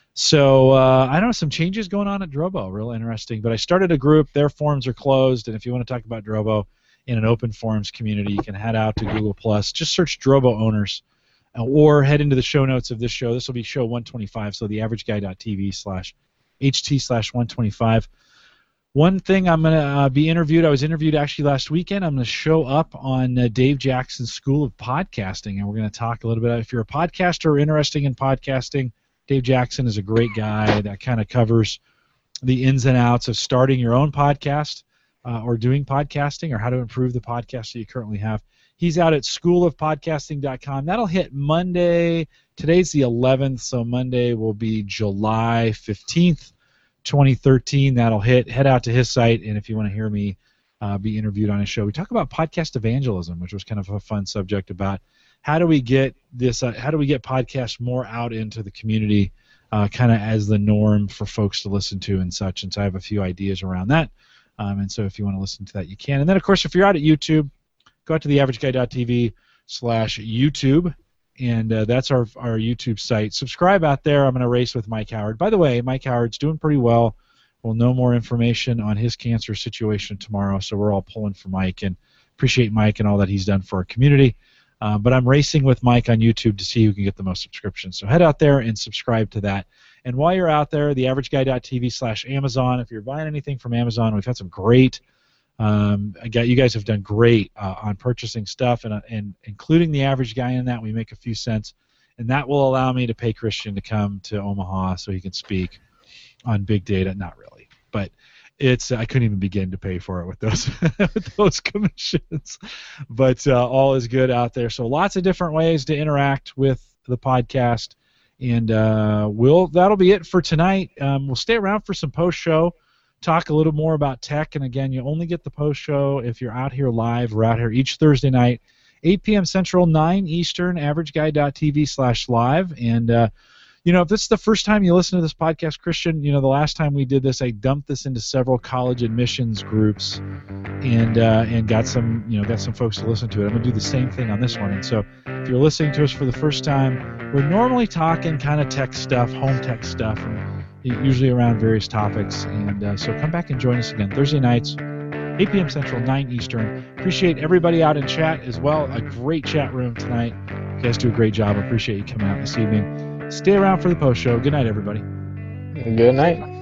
So uh, I don't know, some changes going on at Drobo, real interesting. But I started a group. Their forums are closed, and if you want to talk about Drobo in an open forums community, you can head out to Google Plus. Just search Drobo owners, uh, or head into the show notes of this show. This will be show one twenty-five, so the average guy dot t v slash ht slash one twenty-five. One thing I'm going to uh, be interviewed. I was interviewed actually last weekend. I'm going to show up on uh, Dave Jackson's School of Podcasting, and we're going to talk a little bit. If you're a podcaster or interested in podcasting, Dave Jackson is a great guy that kind of covers the ins and outs of starting your own podcast uh, or doing podcasting, or how to improve the podcast that you currently have. He's out at school of podcasting dot com. That'll hit Monday. Today's the eleventh, so Monday will be July fifteenth, twenty thirteen. That'll hit. Head out to his site, and if you want to hear me uh, be interviewed on his show, we talk about podcast evangelism, which was kind of a fun subject about how do we get this? Uh, how do we get podcasts more out into the community, uh, kind of as the norm for folks to listen to and such? And so I have a few ideas around that. Um, and so if you want to listen to that, you can. And then of course, if you're out at YouTube, go out to the average guy dot t v slash YouTube, and uh, that's our our YouTube site. Subscribe out there. I'm going to race with Mike Howard. By the way, Mike Howard's doing pretty well. We'll know more information on his cancer situation tomorrow. So we're all pulling for Mike and appreciate Mike and all that he's done for our community. Uh, but I'm racing with Mike on YouTube to see who can get the most subscriptions. So head out there and subscribe to that. And while you're out there, the average guy dot t v slash Amazon. If you're buying anything from Amazon, we've had some great. Um, I got you guys have done great uh, on purchasing stuff, and uh, and including the average guy in that. We make a few cents, and that will allow me to pay Christian to come to Omaha so he can speak on big data. Not really, but. It's I couldn't even begin to pay for it with those with those commissions, but uh, all is good out there. So lots of different ways to interact with the podcast, and uh, we'll that'll be it for tonight. Um, we'll stay around for some post show, talk a little more about tech, and again, you only get the post show if you're out here live. We're out here each Thursday night, eight p.m. Central, nine Eastern. average guy dot t v slash live, and uh, you know, if this is the first time you listen to this podcast, Christian, you know, the last time we did this, I dumped this into several college admissions groups, and uh, and got some, you know, got some folks to listen to it. I'm gonna do the same thing on this one. And so, if you're listening to us for the first time, we're normally talking kind of tech stuff, home tech stuff, and usually around various topics. And uh, so, come back and join us again Thursday nights, eight p.m. Central, nine Eastern. Appreciate everybody out in chat as well. A great chat room tonight. You guys do a great job. Appreciate you coming out this evening. Stay around for the post show. Good night, everybody. Good night.